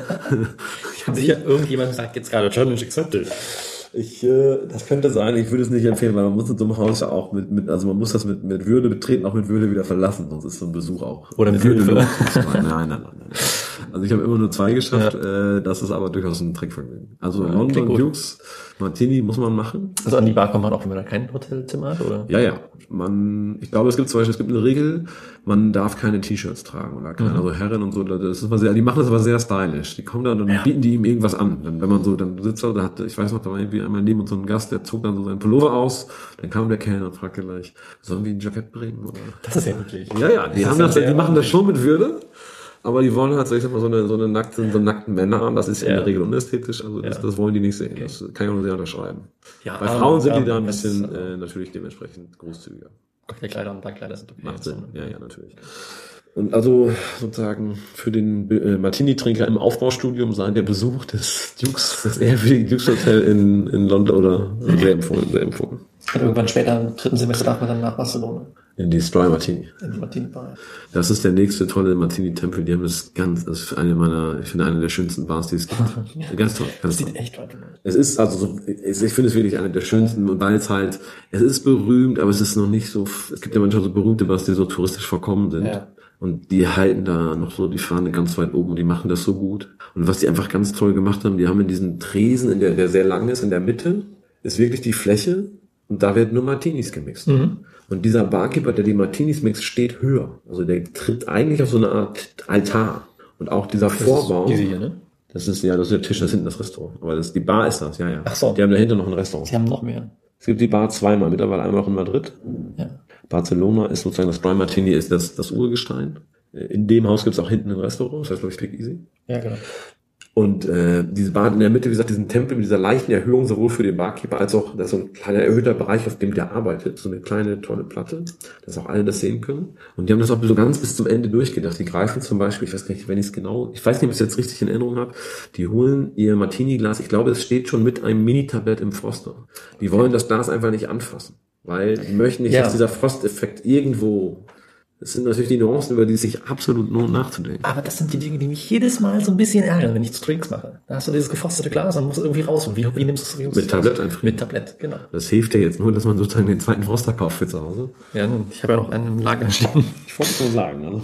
Ich habe sicher irgendjemand sagt jetzt gerade Challenge accepted. Ich, äh, das könnte sein, ich würde es nicht empfehlen, weil man muss in so einem Haus ja auch mit, mit, also man muss das mit, mit Würde betreten, auch mit Würde wieder verlassen, sonst ist so ein Besuch auch. Oder mit Würde verlassen. Nein, nein, nein, nein. Also ich habe immer nur zwei geschafft, äh, das ist aber durchaus ein Trickvergnügen. Also Ja, London klingt gut. Dukes, Martini muss man machen. Also an die Bar kommt man auch, wenn man da kein Hotelzimmer hat, oder? Ja, ja. Man, ich glaube, es gibt zum Beispiel, es gibt eine Regel, man darf keine T-Shirts tragen oder keine, Mhm. also Herren und so, das ist immer sehr, die machen das aber sehr stylisch. Die kommen da und dann Ja. bieten die ihm irgendwas an. Dann, wenn man so, dann sitzt er, da hat, ich weiß noch, da war irgendwie einmal neben uns so ein Gast, der zog dann so seinen Pullover aus, dann kam der Kellner und fragte gleich, sollen wir ein Jackett bringen, oder? Das ist ja wirklich. Ja, ja, die Das haben ist ja das, sehr die machen das ordentlich. schon mit Würde. Aber die wollen halt, so ich sag mal, so eine, so eine nackten, so einen nackten Männer an. Das ist in Ja. der Regel unästhetisch. Also das, Ja. das wollen die nicht sehen. Das kann ich auch nur sehr unterschreiben. Ja, Bei aber- Frauen sind die aber da ein das- bisschen, äh, natürlich dementsprechend großzügiger. Cocktailkleider und Ballkleider sind okay. Macht Sinn. Ja, ja, natürlich. Und also sozusagen für den äh, Martini-Trinker im Aufbaustudium sei der Besuch des Dukes, das Airfield Dukes Hotel in, in London oder sehr empfohlen, sehr empfohlen. Und irgendwann später im dritten Semester darf man dann nach Barcelona. In die Stroy Martini. In die Martini-Bar. Das ist der nächste tolle Martini-Tempel. Die haben das ganz, das ist eine meiner, ich finde eine der schönsten Bars, die es gibt. Ganz toll. Ganz Das toll. sieht echt weit aus. Es ist also so, ich finde es wirklich eine der schönsten, weil es halt, es ist berühmt, aber es ist noch nicht so, es gibt ja manchmal so berühmte Bars, die so touristisch verkommen sind. Ja. Und die halten da noch so die Fahne ganz weit oben und die machen das so gut. Und was die einfach ganz toll gemacht haben, die haben in diesen Tresen, in der, der sehr lang ist, in der Mitte, ist wirklich die Fläche und da werden nur Martinis gemixt. Mhm. Und dieser Barkeeper, der die Martinis mixt, steht höher. Also der tritt eigentlich auf so eine Art Altar. Und auch dieser das Vorbau. Ist hier, ne? Das ist, ja, das ist der Tisch, das ist hinten das Restaurant. Aber das, die Bar ist das, ja, ja. Ach so. Die haben dahinter noch ein Restaurant. Sie haben noch mehr. Es gibt die Bar zweimal, mittlerweile einmal auch in Madrid. Ja. Barcelona ist sozusagen, das Dry Martini ist das, das Urgestein. In dem Haus gibt es auch hinten ein Restaurant, das heißt, glaube ich, Speak Easy. Ja, genau. Und äh, diese Bar in der Mitte, wie gesagt, diesen Tempel mit dieser leichten Erhöhung, sowohl für den Barkeeper als auch, das ist so ein kleiner erhöhter Bereich, auf dem der arbeitet, so eine kleine, tolle Platte, dass auch alle das sehen können. Und die haben das auch so ganz bis zum Ende durchgedacht. Die greifen zum Beispiel, ich weiß nicht, wenn ich es genau, ich weiß nicht, ob ich es jetzt richtig in Erinnerung habe, die holen ihr Martini-Glas, ich glaube, es steht schon mit einem Mini-Tablett im Froster. Die wollen das Glas einfach nicht anfassen, weil die möchten nicht, ja. dass dieser Frosteffekt irgendwo... Das sind natürlich die Nuancen, über die es sich absolut lohnt nachzudenken. Aber das sind die Dinge, die mich jedes Mal so ein bisschen ärgern, wenn ich zu Drinks mache. Da hast du dieses gefrostete Glas und musst irgendwie raus. Und wie, wie nimmst du es? Mit Tablett einfach. Mit Tablett, genau. Das hilft ja jetzt nur, dass man sozusagen den zweiten Froster kauft für zu Hause. Ja, ich habe ja noch einen im Lager stehen. Ich wollte es nur sagen. Also,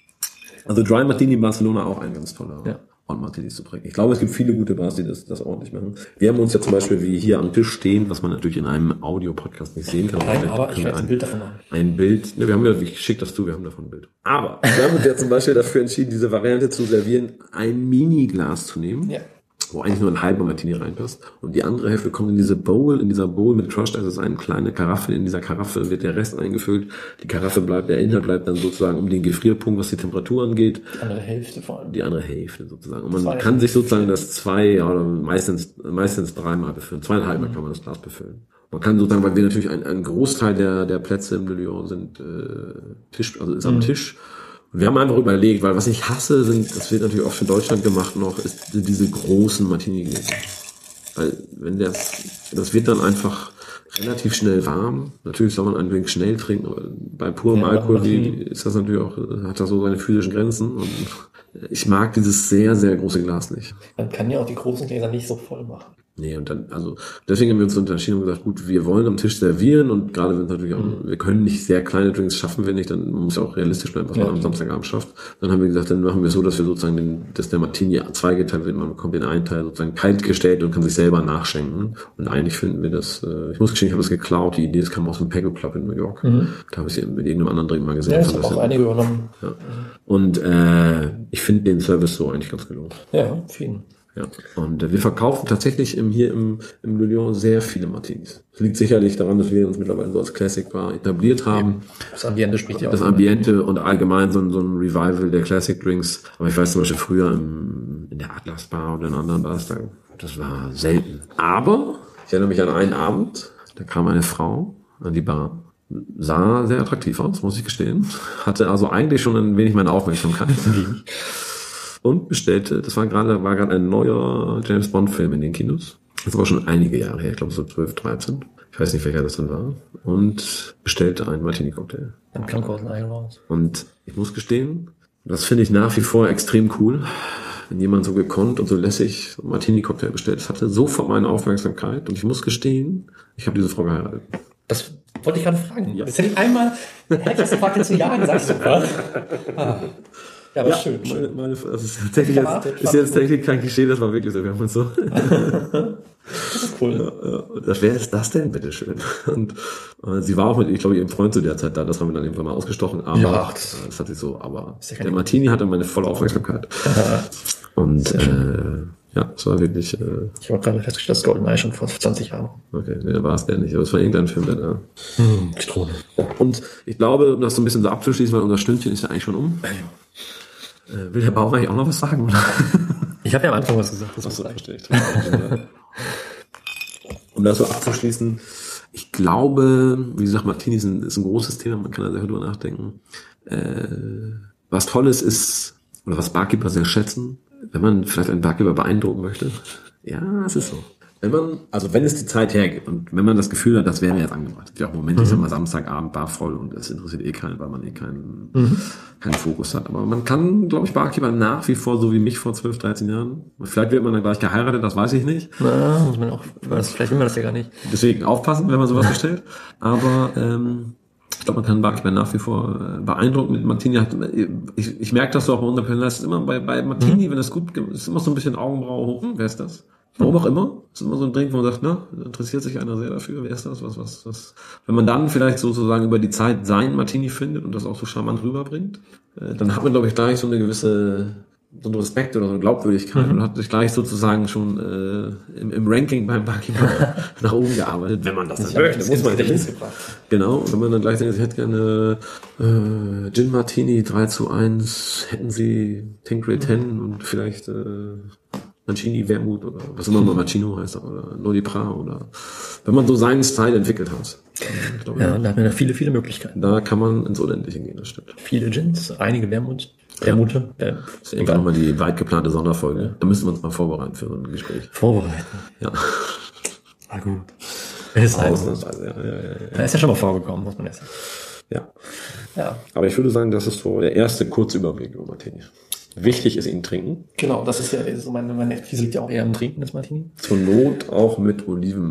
also Dry Martini in Barcelona auch ein ganz toller ja. Ort, Martinis zu trinken. Ich glaube, es gibt viele gute Bars, die das, das ordentlich machen. Wir haben uns ja zum Beispiel wie hier am Tisch stehen, was man natürlich in einem Audio-Podcast nicht sehen kann. Nein, aber ich werde ein Bild davon machen. Ein Bild, ne, wir haben ja, ich schicke das zu, wir haben davon ein Bild. Aber wir haben uns ja zum Beispiel dafür entschieden, diese Variante zu servieren, ein Mini-Glas zu nehmen. Ja. Wo eigentlich nur ein halber Martini reinpasst. Und die andere Hälfte kommt in diese Bowl, in dieser Bowl mit Crushed Ice, das ist eine kleine Karaffe. In dieser Karaffe wird der Rest eingefüllt. Die Karaffe bleibt, der Inhalt bleibt dann sozusagen um den Gefrierpunkt, was die Temperatur angeht. Die andere Hälfte vor allem. Die andere Hälfte sozusagen. Und man zwei kann sich sozusagen das zwei, ja, oder meistens, meistens dreimal befüllen. Zweieinhalb Mal mhm. kann man das Glas befüllen. Man kann sozusagen, weil wir natürlich ein, ein Großteil der, der Plätze im Le Lion sind, äh, Tisch, also ist am mhm. Tisch. Wir haben einfach überlegt, weil was ich hasse, sind, das wird natürlich auch für Deutschland gemacht noch, ist diese großen Martini-Gläser. Weil, wenn das, das wird dann einfach relativ schnell warm. Natürlich soll man ein wenig schnell trinken, aber bei purem ja, Alkohol wie, ist das natürlich auch, hat das so seine physischen Grenzen. Und ich mag dieses sehr, sehr große Glas nicht. Man kann ja auch die großen Gläser nicht so voll machen. Nee, und dann, also, deswegen haben wir uns unterschieden und gesagt, gut, wir wollen am Tisch servieren und gerade wenn es natürlich auch, mhm. wir können nicht sehr kleine Drinks schaffen, wir nicht, dann muss ja auch realistisch bleiben, was ja. man am Samstagabend schafft. Dann haben wir gesagt, dann machen wir es so, dass wir sozusagen den, dass der Martini zweigeteilt wird, man bekommt den einen Teil sozusagen kalt gestellt und kann sich selber nachschenken. Und eigentlich finden wir das, äh, ich muss gestehen, ich habe das geklaut, die Idee, das kam aus dem Pego Club in New York. Mhm. Da habe ich sie mit irgendeinem anderen Drink mal gesehen. Ja, ich habe auch einige übernommen. Ja. Und, äh, ich finde den Service so eigentlich ganz gelungen. Ja, vielen. Ja, und äh, wir verkaufen tatsächlich im, hier im, im Le Lion sehr viele Martinis. Das liegt sicherlich daran, dass wir uns mittlerweile so als Classic Bar etabliert haben. Das Ambiente spricht ja auch. Das Ambiente und allgemein so ein, so ein Revival der Classic Drinks. Aber ich weiß zum Beispiel früher im, in der Atlas Bar oder in anderen Bars, da, das war selten. Aber ich erinnere mich an einen Abend, da kam eine Frau an die Bar, sah sehr attraktiv aus, muss ich gestehen. Hatte also eigentlich schon ein wenig meine Aufmerksamkeit. Und bestellte, das war gerade, war gerade ein neuer James Bond Film in den Kinos. Das war schon einige Jahre her, ich glaube so zwölf, dreizehn. Ich weiß nicht, welcher das dann war. Und bestellte einen Martini-Cocktail. Dann kam kurz ein Ei raus. Und ich muss gestehen, das finde ich nach wie vor extrem cool. Wenn jemand so gekonnt und so lässig so Martini-Cocktail bestellt, das hatte sofort meine Aufmerksamkeit. Und ich muss gestehen, ich habe diese Frau geheiratet. Das wollte ich gerade fragen. Ja. Das hätte ich einmal, hätte ich das gefragt, jetzt zu Jahren gesagt, super. Ah. Ja, aber ja, schön. Meine, schön. meine, also ist, tatsächlich jetzt, ist jetzt tatsächlich kein Klischee, das war wirklich so. Wir haben uns so. Das ist cool. Ja, ja. Das, wer ist das denn, bitteschön? Und äh, sie war auch mit, ich glaube, ihrem Freund zu der Zeit da. Das haben wir dann irgendwann mal ausgestochen. Aber ja, das, das hat sich so. Aber ja der Martini hatte meine volle Aufmerksamkeit. Und äh, ja, es war wirklich. Äh, ich habe gerade festgestellt, dass GoldenEye schon vor zwanzig Jahren. Okay, nee, da war es der nicht. Aber es war irgendein Film, der da. Hm, Zitrone. Und ich glaube, um das so ein bisschen so abzuschließen, weil unser Stündchen ist ja eigentlich schon um. Ja. Äh, will Herr Bauer eigentlich auch noch was sagen? Oder? Ich habe ja am Anfang was gesagt. Das Achso, verstehe ich. Um das so abzuschließen, ich glaube, wie gesagt, Martini ist ein, ist ein großes Thema, man kann da sehr drüber nachdenken. Äh, was Tolles ist, oder was Barkeeper sehr schätzen, wenn man vielleicht einen Barkeeper beeindrucken möchte. Ja, es ist so. Wenn man, also wenn es die Zeit hergibt und wenn man das Gefühl hat, das wäre jetzt angebracht. Ja, im Moment mhm. ist immer Samstagabend Bar voll und es interessiert eh keinen, weil man eh keinen, mhm. keinen Fokus hat. Aber man kann, glaube ich, Barkeeper nach wie vor, so wie mich vor zwölf, dreizehn Jahren. Vielleicht wird man dann gleich geheiratet, das weiß ich nicht. Na, muss man auch, vielleicht will man das ja gar nicht. Deswegen aufpassen, wenn man sowas bestellt. Aber, ähm, ich glaube, man kann Barkeeper nach wie vor beeindrucken mit Martini. Ich, ich merke das so auch bei unserem Panel. Das ist immer bei, bei Martini, mhm. wenn es gut gibt, ist immer so ein bisschen Augenbraue hoch. Hm, wer ist das? Warum auch immer. Das ist immer so ein Drink, wo man sagt, na, interessiert sich einer sehr dafür. Wer ist das? Was, was, was? Wenn man dann vielleicht sozusagen über die Zeit sein Martini findet und das auch so charmant rüberbringt, dann hat man, glaube ich, gleich so eine gewisse, so einen Respekt oder so eine Glaubwürdigkeit mhm. und hat sich gleich sozusagen schon äh, im, im Ranking beim Barkeeper nach oben gearbeitet, wenn man das, das dann möchte. Muss man gebracht. Genau. Und wenn man dann gleich denkt, ich hätte gerne äh, Gin Martini drei zu eins, hätten Sie Tanqueray zehn und vielleicht äh, Mancini Wermut oder was immer mal Mancino heißt oder Nolipra oder wenn man so seinen Style entwickelt hat. Glaube, ja, da hat man ja viele, viele Möglichkeiten. Da kann man ins Unendliche gehen, das stimmt. Viele Gins, einige Wermut, Wermute. Ja. Äh, das ist irgendwann nochmal die weit geplante Sonderfolge. Ja. Da müssen wir uns mal vorbereiten für so ein Gespräch. Vorbereiten? Ja. Ah, gut. Ist halt Ausnahmsweise, ja, ja, ja, ja. Da ist ja schon mal vorgekommen, muss man jetzt sagen. Ja. Ja. Aber ich würde sagen, das ist so der erste kurze Überblick über Martini. Wichtig ist ihn trinken. Genau, das ist ja so meine, meine Expertise liegt ja auch eher im Trinken des Martini. Zur Not auch mit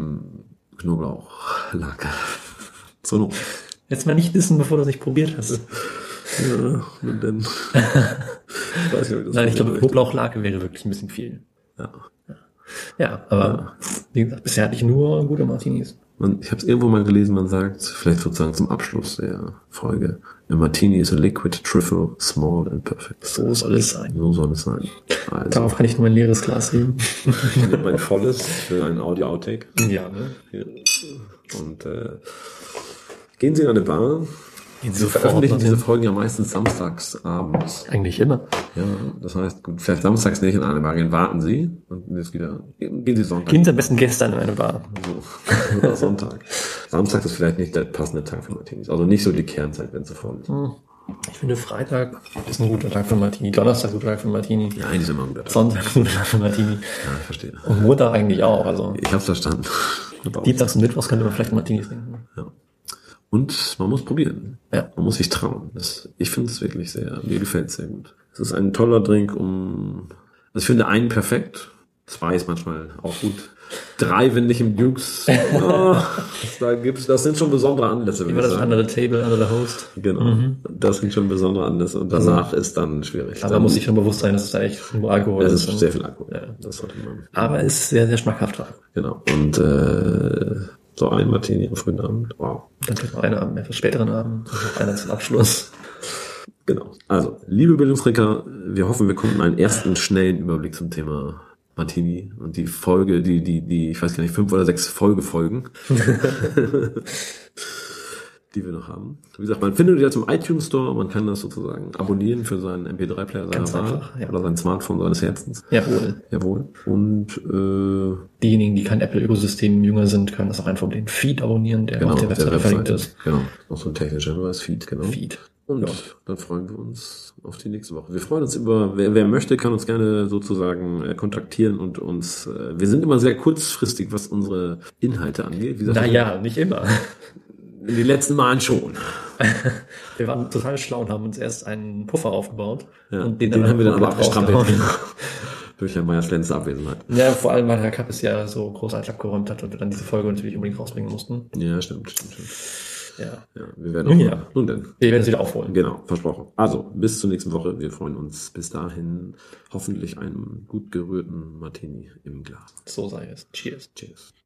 Oliven-Knoblauch-Lake. Zur Not. Jetzt mal nicht wissen, bevor du es nicht probiert hast. Ja, und dann. ich weiß nicht, ob ich das Nein, ich glaube, Knoblauchlake wäre wirklich ein bisschen viel. Ja. Ja, aber ja. Wie gesagt, bisher hatte ich nur gute Martinis. Man, ich habe es irgendwo mal gelesen, man sagt, vielleicht sozusagen zum Abschluss der Folge, a Martini is a liquid trifle, small and perfect. So soll es sein. So soll es sein. Also, darauf kann ich nur mein leeres Glas heben. Ich nehme mein volles für einen Audio-Outtake. Ja, ne? Und äh, gehen Sie in eine Bar. Gehen Sie veröffentlichen diese Folgen ja meistens samstags abends. Eigentlich immer. Ja, das heißt, gut, vielleicht samstags nicht in eine Bar gehen, warten Sie und jetzt wieder, gehen Sie Sonntag. Gehen Sie am besten gestern in eine Bar. So. Oder Sonntag. Samstag ist vielleicht nicht der passende Tag für Martinis. Also nicht so die Kernzeit, wenn es so voll ist. Ich finde, Freitag ist ein guter Tag für Martini. Donnerstag ist ein guter Tag für Martini. Ja, eigentlich ist immer ein guter Tag. Sonntag ist ein guter Tag für Martini. Ja, ich verstehe. Und Montag eigentlich auch. Also ich hab's verstanden. Dienstags und Mittwochs könnte man vielleicht Martinis trinken. Ja. Und man muss probieren. Ja. Man muss sich trauen. Das, ich finde es wirklich sehr, mir gefällt es sehr gut. Es ist ein toller Drink, um, also ich finde einen perfekt. Zwei ist manchmal auch gut. Drei, wenn nicht im Dukes. Oh, da gibt's, das sind schon besondere Anlässe. Wie war das andere Table, andere Host? Genau. Mhm. Das sind schon besondere Anlässe. Und danach ist dann schwierig. Aber da muss sich schon bewusst sein, dass es da echt nur Alkohol ist. Es ist ist sehr viel Alkohol. Ja. Das sollte man. Aber es ist sehr, sehr schmackhaft. Genau. Und, äh, so ein Martini am frühen Abend. Wow. Dann vielleicht noch einer am etwas späteren Abend. Noch einer zum Abschluss. Genau. Also, liebe Bildungstrinker, wir hoffen, wir konnten einen ersten schnellen Überblick zum Thema Martini und die Folge, die, die, die, ich weiß gar nicht, fünf oder sechs Folgefolgen, die wir noch haben. Wie gesagt, man findet jetzt im iTunes Store, man kann das sozusagen abonnieren für seinen M P drei Player seiner Wahl ja. oder sein Smartphone seines Herzens. Jawohl. Jawohl. Und äh, diejenigen, die kein Apple-Ökosystem jünger sind, können das auch einfach den Feed abonnieren, der genau, auf der Webseite verlinkt ist. Genau, noch so ein technischer Hinweis, Feed, genau. Feed. Und ja. Dann freuen wir uns auf die nächste Woche. Wir freuen uns über, wer, wer möchte, kann uns gerne sozusagen äh, kontaktieren und uns, äh, wir sind immer sehr kurzfristig, was unsere Inhalte angeht. Wie gesagt, naja, nicht immer. In den letzten Malen schon. Wir waren total schlau und haben uns erst einen Puffer aufgebaut. Ja, und den, den dann haben wir dann aber abgestrampelt. Genau. Durch Herrn Meyers Lenz Abwesenheit. Ja, vor allem, weil Herr Kapp es ja so großartig abgeräumt hat und wir dann diese Folge natürlich unbedingt rausbringen mussten. Ja, stimmt, stimmt, stimmt. Ja. Ja, wir werden auch ja. mal, nun denn. Wir werden es wieder aufholen. Genau, versprochen. Also, bis zur nächsten Woche. Wir freuen uns bis dahin hoffentlich einen gut gerührten Martini im Glas. So sei es. Cheers. Cheers.